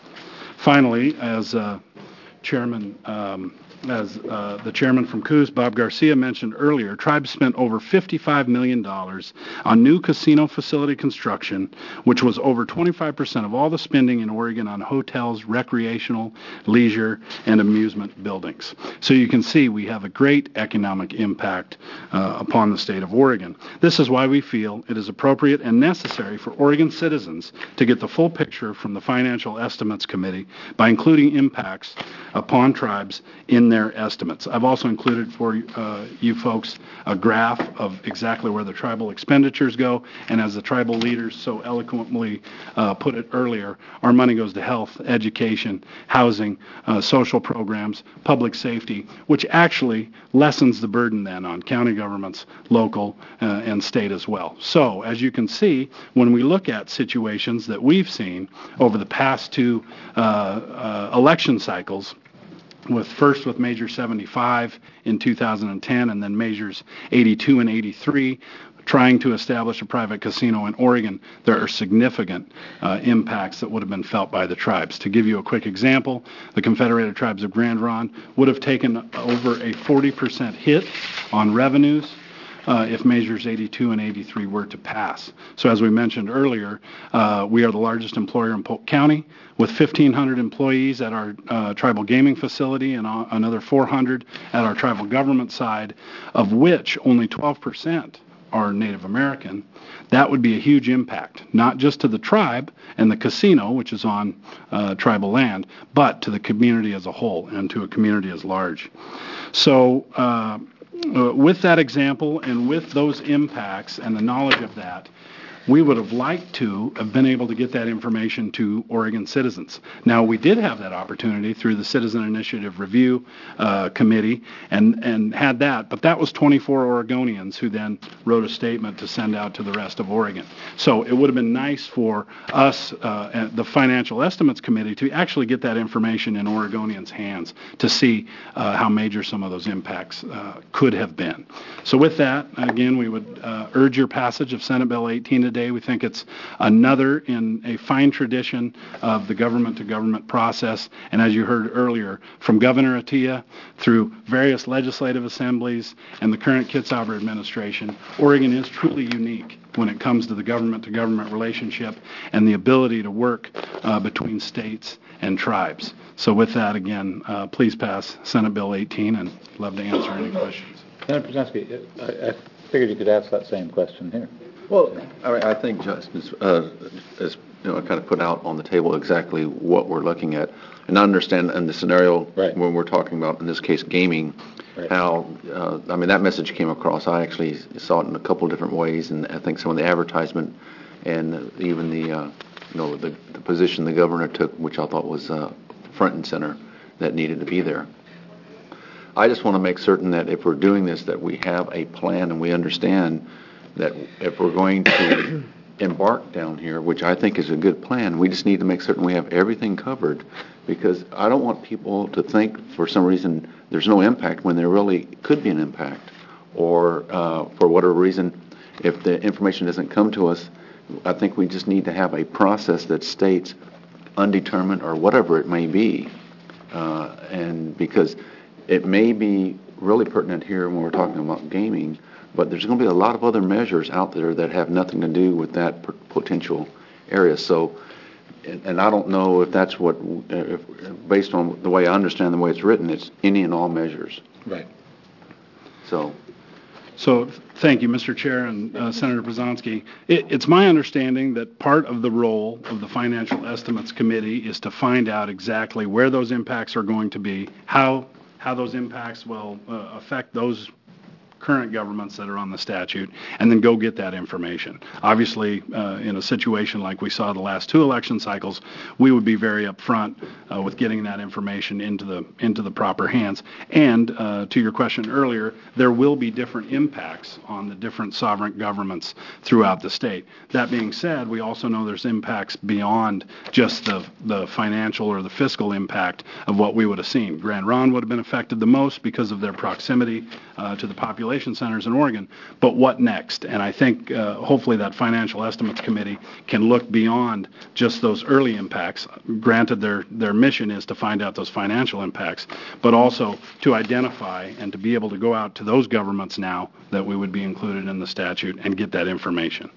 Finally, as uh, Chairman um, As uh, the chairman from Coos, Bob Garcia, mentioned earlier, tribes spent over fifty-five million dollars on new casino facility construction, which was over twenty-five percent of all the spending in Oregon on hotels, recreational, leisure, and amusement buildings. So you can see we have a great economic impact uh, upon the state of Oregon. This is why we feel it is appropriate and necessary for Oregon citizens to get the full picture from the Financial Estimates Committee by including impacts upon tribes in their estimates. I've also included for uh, you folks a graph of exactly where the tribal expenditures go, and as the tribal leaders so eloquently uh, put it earlier, our money goes to health, education, housing, uh, social programs, public safety, which actually lessens the burden then on county governments, local, uh, and state as well. So, as you can see, when we look at situations that we've seen over the past two uh, uh, election cycles, with first with Measure seventy-five in two thousand ten and then Measures eighty-two and eighty-three, trying to establish a private casino in Oregon, there are significant uh, impacts that would have been felt by the tribes. To give you a quick example, the Confederated Tribes of Grand Ronde would have taken over a forty percent hit on revenues Uh, if Measures eighty-two and eighty-three were to pass. So as we mentioned earlier, uh, we are the largest employer in Polk County with fifteen hundred employees at our uh, tribal gaming facility and uh, another four hundred at our tribal government side, of which only twelve percent are Native American. That would be a huge impact, not just to the tribe and the casino, which is on uh, tribal land, but to the community as a whole and to a community as large. So, uh, Uh, with that example and with those impacts and the knowledge of that, we would have liked to have been able to get that information to Oregon citizens. Now, we did have that opportunity through the Citizen Initiative Review uh, Committee and, and had that, but that was twenty-four Oregonians who then wrote a statement to send out to the rest of Oregon. So it would have been nice for us, uh, at the Financial Estimates Committee, to actually get that information in Oregonians' hands to see uh, how major some of those impacts uh, could have been. So with that, again, we would uh, urge your passage of Senate Bill eighteen today. We think it's another in a fine tradition of the government-to-government process. And as you heard earlier, from Governor Atiyeh through various legislative assemblies and the current Kitzhaber administration, Oregon is truly unique when it comes to the government-to-government relationship and the ability to work uh, between states and tribes. So with that, again, uh, please pass Senate Bill eighteen, and love to answer any questions. Senator Brzezinski, I, I figured you could ask that same question here. Well, I, I think Justin uh, is, you know, kind of put out on the table exactly what we're looking at. And I understand in the scenario right. when we're talking about, in this case, gaming, right. how, uh, I mean, that message came across. I actually saw it in a couple of different ways, and I think some of the advertisement and even the, uh, you know, the, the position the governor took, which I thought was uh, front and center, that needed to be there. I just want to make certain that if we're doing this, that we have a plan and we understand that if we're going to embark down here, which I think is a good plan, we just need to make certain we have everything covered, because I don't want people to think for some reason there's no impact when there really could be an impact, or uh, for whatever reason, if the information doesn't come to us. I think we just need to have a process that states undetermined or whatever it may be, uh, and because it may be really pertinent here when we're talking about gaming, but there's going to be a lot of other measures out there that have nothing to do with that potential area. So, and, and I don't know if that's what, if, based on the way I understand the way it's written, it's any and all measures. Right. So. So, thank you, Mister Chair and uh, Senator Brzezinski. It, it's my understanding that part of the role of the Financial Estimates Committee is to find out exactly where those impacts are going to be, how how those impacts will uh, affect those current governments that are on the statute, and then go get that information. Obviously, uh, in a situation like we saw the last two election cycles, we would be very upfront uh, with getting that information into the into the proper hands. And uh, to your question earlier, there will be different impacts on the different sovereign governments throughout the state. That being said, we also know there's impacts beyond just the the financial or the fiscal impact of what we would have seen. Grand Ronde would have been affected the most because of their proximity uh, to the population centers in Oregon, but what next? And I think uh, hopefully that Financial Estimates Committee can look beyond just those early impacts. Granted, their their mission is to find out those financial impacts, but also to identify and to be able to go out to those governments now that we would be included in the statute and get that information.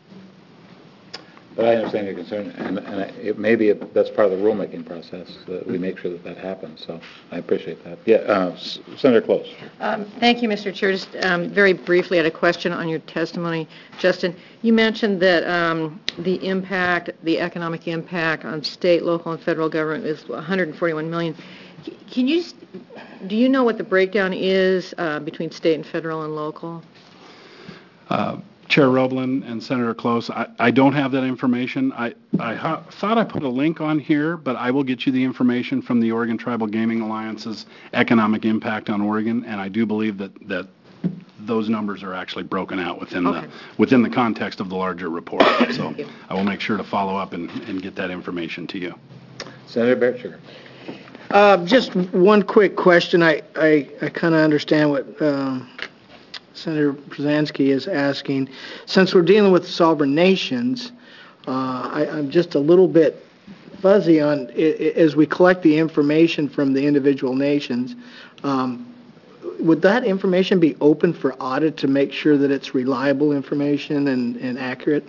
But I understand your concern, and, and it may be a, that's part of the rulemaking process, that we make sure that that happens, so I appreciate that. Yeah, uh, Senator Close. Um, thank you, Mister Chair. Just um, very briefly, I had a question on your testimony. Justin, you mentioned that um, the impact, the economic impact on state, local, and federal government is one hundred forty-one million dollars. Can you, do you know what the breakdown is uh, between state and federal and local? Uh, Chair Roblin and Senator Close, I, I don't have that information. I, I ha- thought I put a link on here, but I will get you the information from the Oregon Tribal Gaming Alliance's economic impact on Oregon, and I do believe that, that those numbers are actually broken out within okay. the within the context of the larger report. So I will make sure to follow up and, and get that information to you. Senator Bertschiger. Uh, just one quick question. I, I, I kind of understand what um, Senator Brzezinski is asking. Since we're dealing with sovereign nations, uh, I, I'm just a little bit fuzzy on, I, I, as we collect the information from the individual nations, um, would that information be open for audit to make sure that it's reliable information and, and accurate?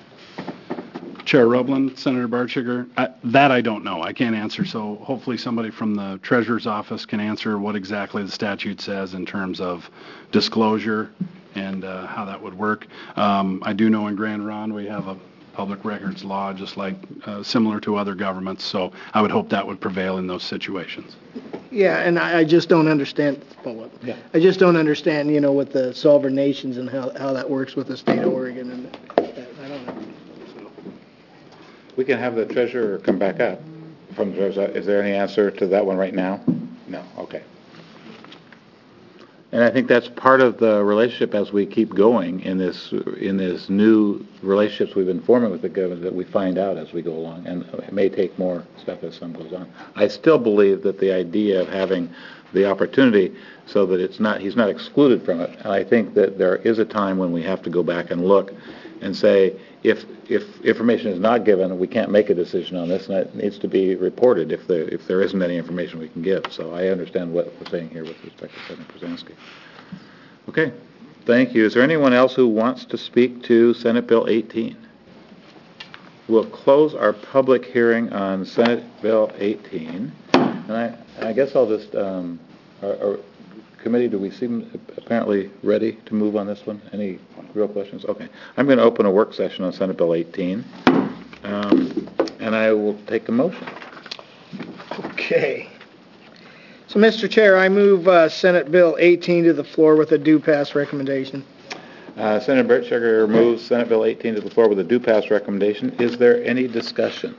Chair Roblin, Senator Bertschiger, I, that I don't know. I can't answer, so hopefully somebody from the Treasurer's Office can answer what exactly the statute says in terms of disclosure and uh, how that would work. Um, I do know in Grand Ronde we have a public records law just like uh, similar to other governments, so I would hope that would prevail in those situations. Yeah, and I, I just don't understand, well, yeah. I just don't understand, you know, with the sovereign nations and how, how that works with the state of Oregon, and that, I don't know. We can have the treasurer come back up. From the treasurer. Is there any answer to that one right now? No. Okay. And I think that's part of the relationship as we keep going in this in this new relationships we've been forming with the government that we find out as we go along, and it may take more stuff as some goes on. I still believe that the idea of having the opportunity so that it's not he's not excluded from it, and I think that there is a time when we have to go back and look and say, if if information is not given, we can't make a decision on this, and it needs to be reported if there if there isn't any information we can give. So I understand what we're saying here with respect to Senator Brzezinski. Okay, thank you. Is there anyone else who wants to speak to Senate Bill eighteen? We'll close our public hearing on Senate Bill eighteen, and I, I guess I'll just um, our, our committee. Do we seem apparently ready to move on this one? Any real questions? Okay. I'm going to open a work session on Senate Bill eighteen, um, and I will take a motion. Okay. So, Mister Chair, I move uh, Senate Bill eighteen to the floor with a due pass recommendation. Uh, Senator Bertschiger moves Senate Bill eighteen to the floor with a due pass recommendation. Is there any discussion?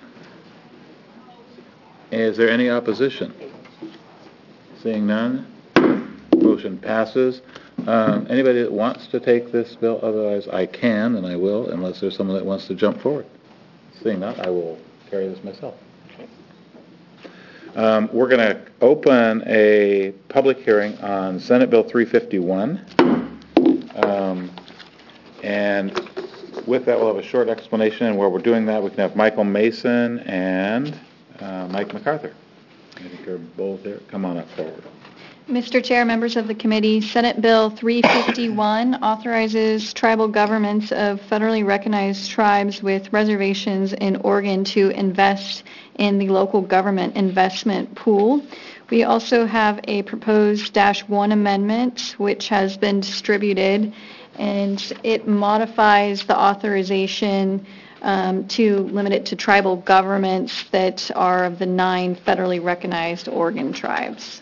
Is there any opposition? Seeing none, motion passes. Um, anybody that wants to take this bill, otherwise I can and I will, unless there's someone that wants to jump forward. Seeing that, I will carry this myself. Um, we're going to open a public hearing on Senate Bill three fifty-one. Um, and with that, we'll have a short explanation, and while we're doing that, we can have Michael Mason and uh, Mike MacArthur. I think they're both there. Come on up forward. Mister Chair, members of the committee, Senate Bill three fifty-one authorizes tribal governments of federally recognized tribes with reservations in Oregon to invest in the local government investment pool. We also have a proposed dash one amendment, which has been distributed, and it modifies the authorization um, to limit it to tribal governments that are of the nine federally recognized Oregon tribes.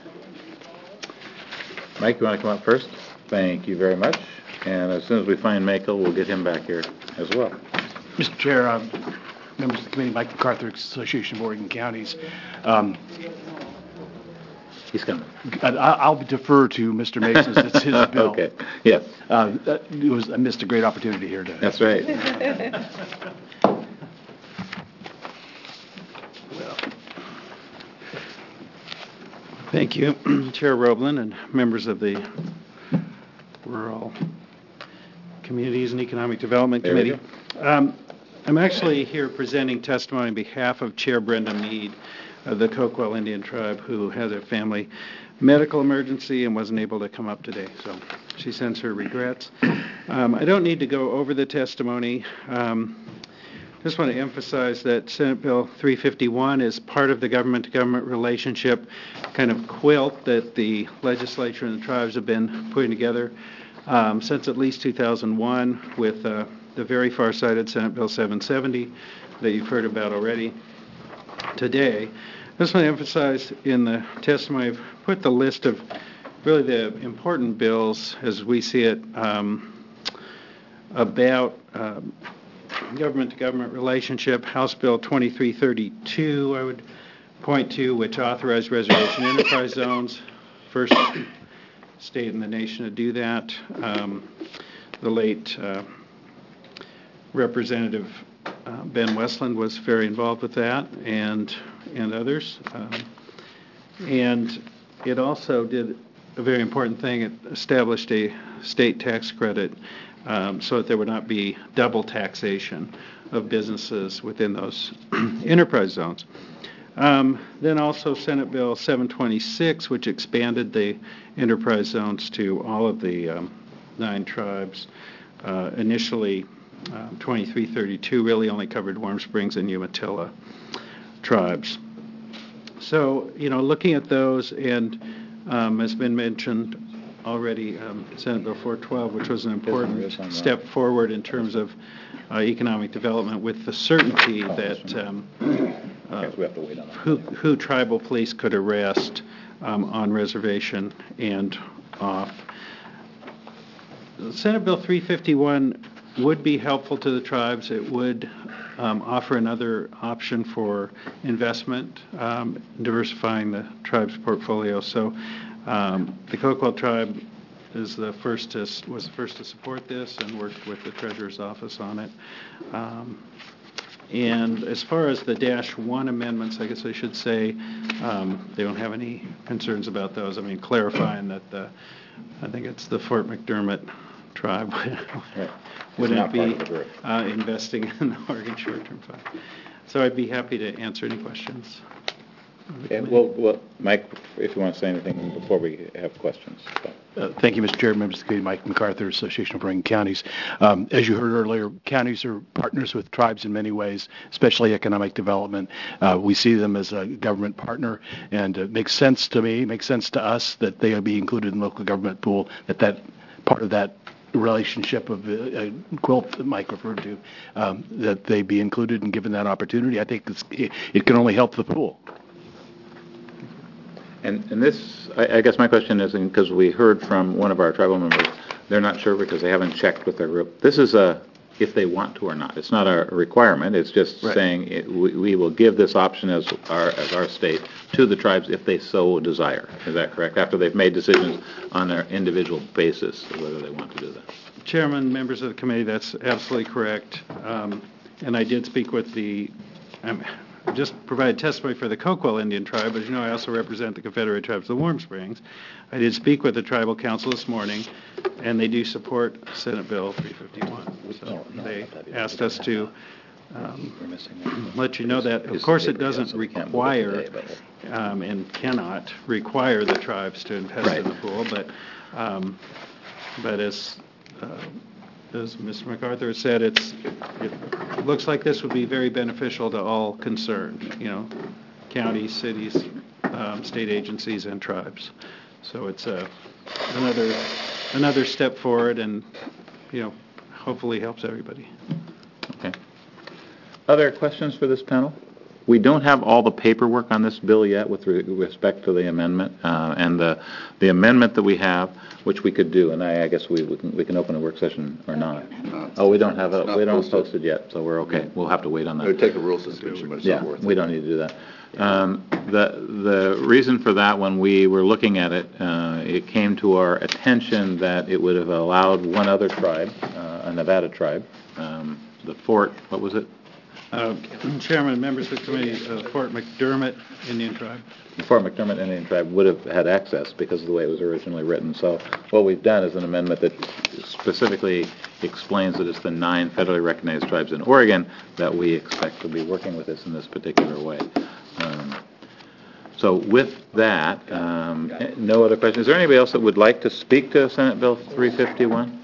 Mike, you want to come up first? Thank you very much. And as soon as we find Michael, we'll get him back here as well. Mister Chair, um, members of the committee, Mike MacArthur, Association of Oregon Counties. Um, He's coming. I- I'll defer to Mister Mason. It's his bill. Okay, yes. Uh, it was, I missed a great opportunity here today. That's right. Thank you, Chair Roblin and members of the Rural Communities and Economic Development There we Committee. Um, I'm actually here presenting testimony on behalf of Chair Brenda Mead of the Coquille Indian Tribe, who had a family medical emergency and wasn't able to come up today. So she sends her regrets. Um, I don't need to go over the testimony. Um, just want to emphasize that Senate Bill three fifty-one is part of the government-to-government relationship kind of quilt that the legislature and the tribes have been putting together um, since at least two thousand one with uh, the very far-sighted Senate Bill seven seventy that you've heard about already today. I just want to emphasize in the testimony, I've put the list of really the important bills as we see it um, about um, government-to-government relationship. House Bill twenty-three thirty-two, I would point to, which authorized reservation enterprise zones, first state in the nation to do that. Um, the late uh, Representative uh, Ben Westland was very involved with that, and and others. Um, and it also did a very important thing. It established a state tax credit um, so that there would not be double taxation of businesses within those enterprise zones. Um, then also Senate Bill seven twenty-six, which expanded the enterprise zones to all of the um, nine tribes. Uh, initially, uh, twenty-three thirty-two really only covered Warm Springs and Umatilla tribes. So, you know, looking at those, and um, as been mentioned already, um, Senate Bill four twelve, which was an important step forward in terms of uh, economic development, with the certainty that um, uh, who, who tribal police could arrest um, on reservation and off. Senate Bill three fifty-one would be helpful to the tribes. It would um, offer another option for investment, um, diversifying the tribe's portfolio. So um, the Coquille tribe is the first to, was the first to support this and worked with the Treasurer's Office on it. Um, and as far as the dash one amendments, I guess I should say um, they don't have any concerns about those. I mean, clarifying that the, I think it's the Fort McDermott tribe Right. wouldn't be uh, investing in the Oregon Short-Term Fund. So I'd be happy to answer any questions. And well, well, Mike, if you want to say anything before we have questions. Uh, thank you, Mister Chair, members of the committee. Mike MacArthur, Association of Oregon Counties. Um, as you heard earlier, counties are partners with tribes in many ways, especially economic development. Uh, we see them as a government partner, and it makes sense to me, makes sense to us that they be included in the local government pool, that that part of that relationship of uh, quilt that Mike referred to, um, that they be included and given that opportunity. I think it's, it, it can only help the pool. And, and this, I, I guess my question is, because we heard from one of our tribal members, they're not sure because they haven't checked with their group. This is a, if they want to or not. It's not a requirement. It's just Right. saying it, we, we will give this option as our, as our state to the tribes if they so desire. Is that correct? After they've made decisions on their individual basis of whether they want to do that. Chairman, members of the committee, that's absolutely correct. Um, and I did speak with the, um, just provided testimony for the Coquille Indian tribe. As you know, I also represent the Confederate Tribes of the Warm Springs. I did speak with the tribal council this morning, and they do support Senate Bill three fifty-one. So they asked us to um, let you know that. Of course, it doesn't require um, and cannot require the tribes to invest in the pool, but um, but as uh, as Mister MacArthur said, it's it looks like this would be very beneficial to all concerned, you know, counties, cities, um, state agencies, and tribes. So it's a, another another step forward, and you know, hopefully helps everybody. Okay. Other questions for this panel? We don't have all the paperwork on this bill yet with re- respect to the amendment, uh, and the the amendment that we have, which we could do, and I, I guess we, we can we can open a work session or not. Oh, we don't have it. We don't post it yet, so we're okay. We'll have to wait on that. It would take a rule suspension, but it's Yeah, not worth it. we don't need to do that. Um, the the reason for that, when we were looking at it, uh, it came to our attention that it would have allowed one other tribe, uh, a Nevada tribe, um, the Fort. What was it? Uh, Chairman, members of the committee, uh, Fort McDermott Indian Tribe. The Fort McDermott Indian Tribe would have had access because of the way it was originally written. So what we've done is an amendment that specifically explains that it's the nine federally recognized tribes in Oregon that we expect to be working with us in this particular way. Um, so with that, um, no other questions. Is there anybody else that would like to speak to Senate Bill three fifty-one?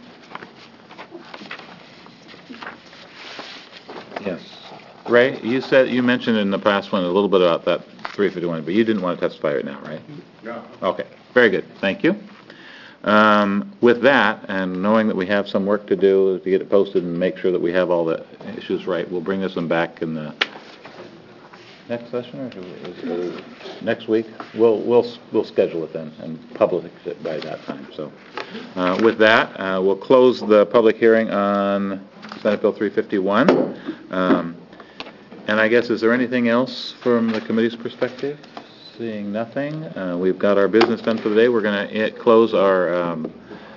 Yes. Ray, you said, you mentioned in the past one a little bit about that three fifty-one, but you didn't want to testify right now, right? No. Okay, very good. Thank you. Um, with that, and knowing that we have some work to do to get it posted and make sure that we have all the issues right, we'll bring this one back in the next session or is it next week. We'll we'll we'll schedule it then and publish it by that time. So, uh, with that, uh, we'll close the public hearing on Senate Bill three fifty-one. Um, And I guess, is there anything else from the committee's perspective? Seeing nothing, uh, we've got our business done for the day. We're going to close our um,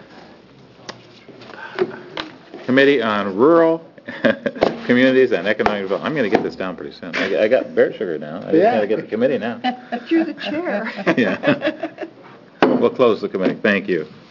Committee on Rural Communities and Economic Development. I'm going to get this down pretty soon. I, I got bear sugar now. I just Yeah. got to get the committee now. You're the chair. Yeah. We'll close the committee. Thank you.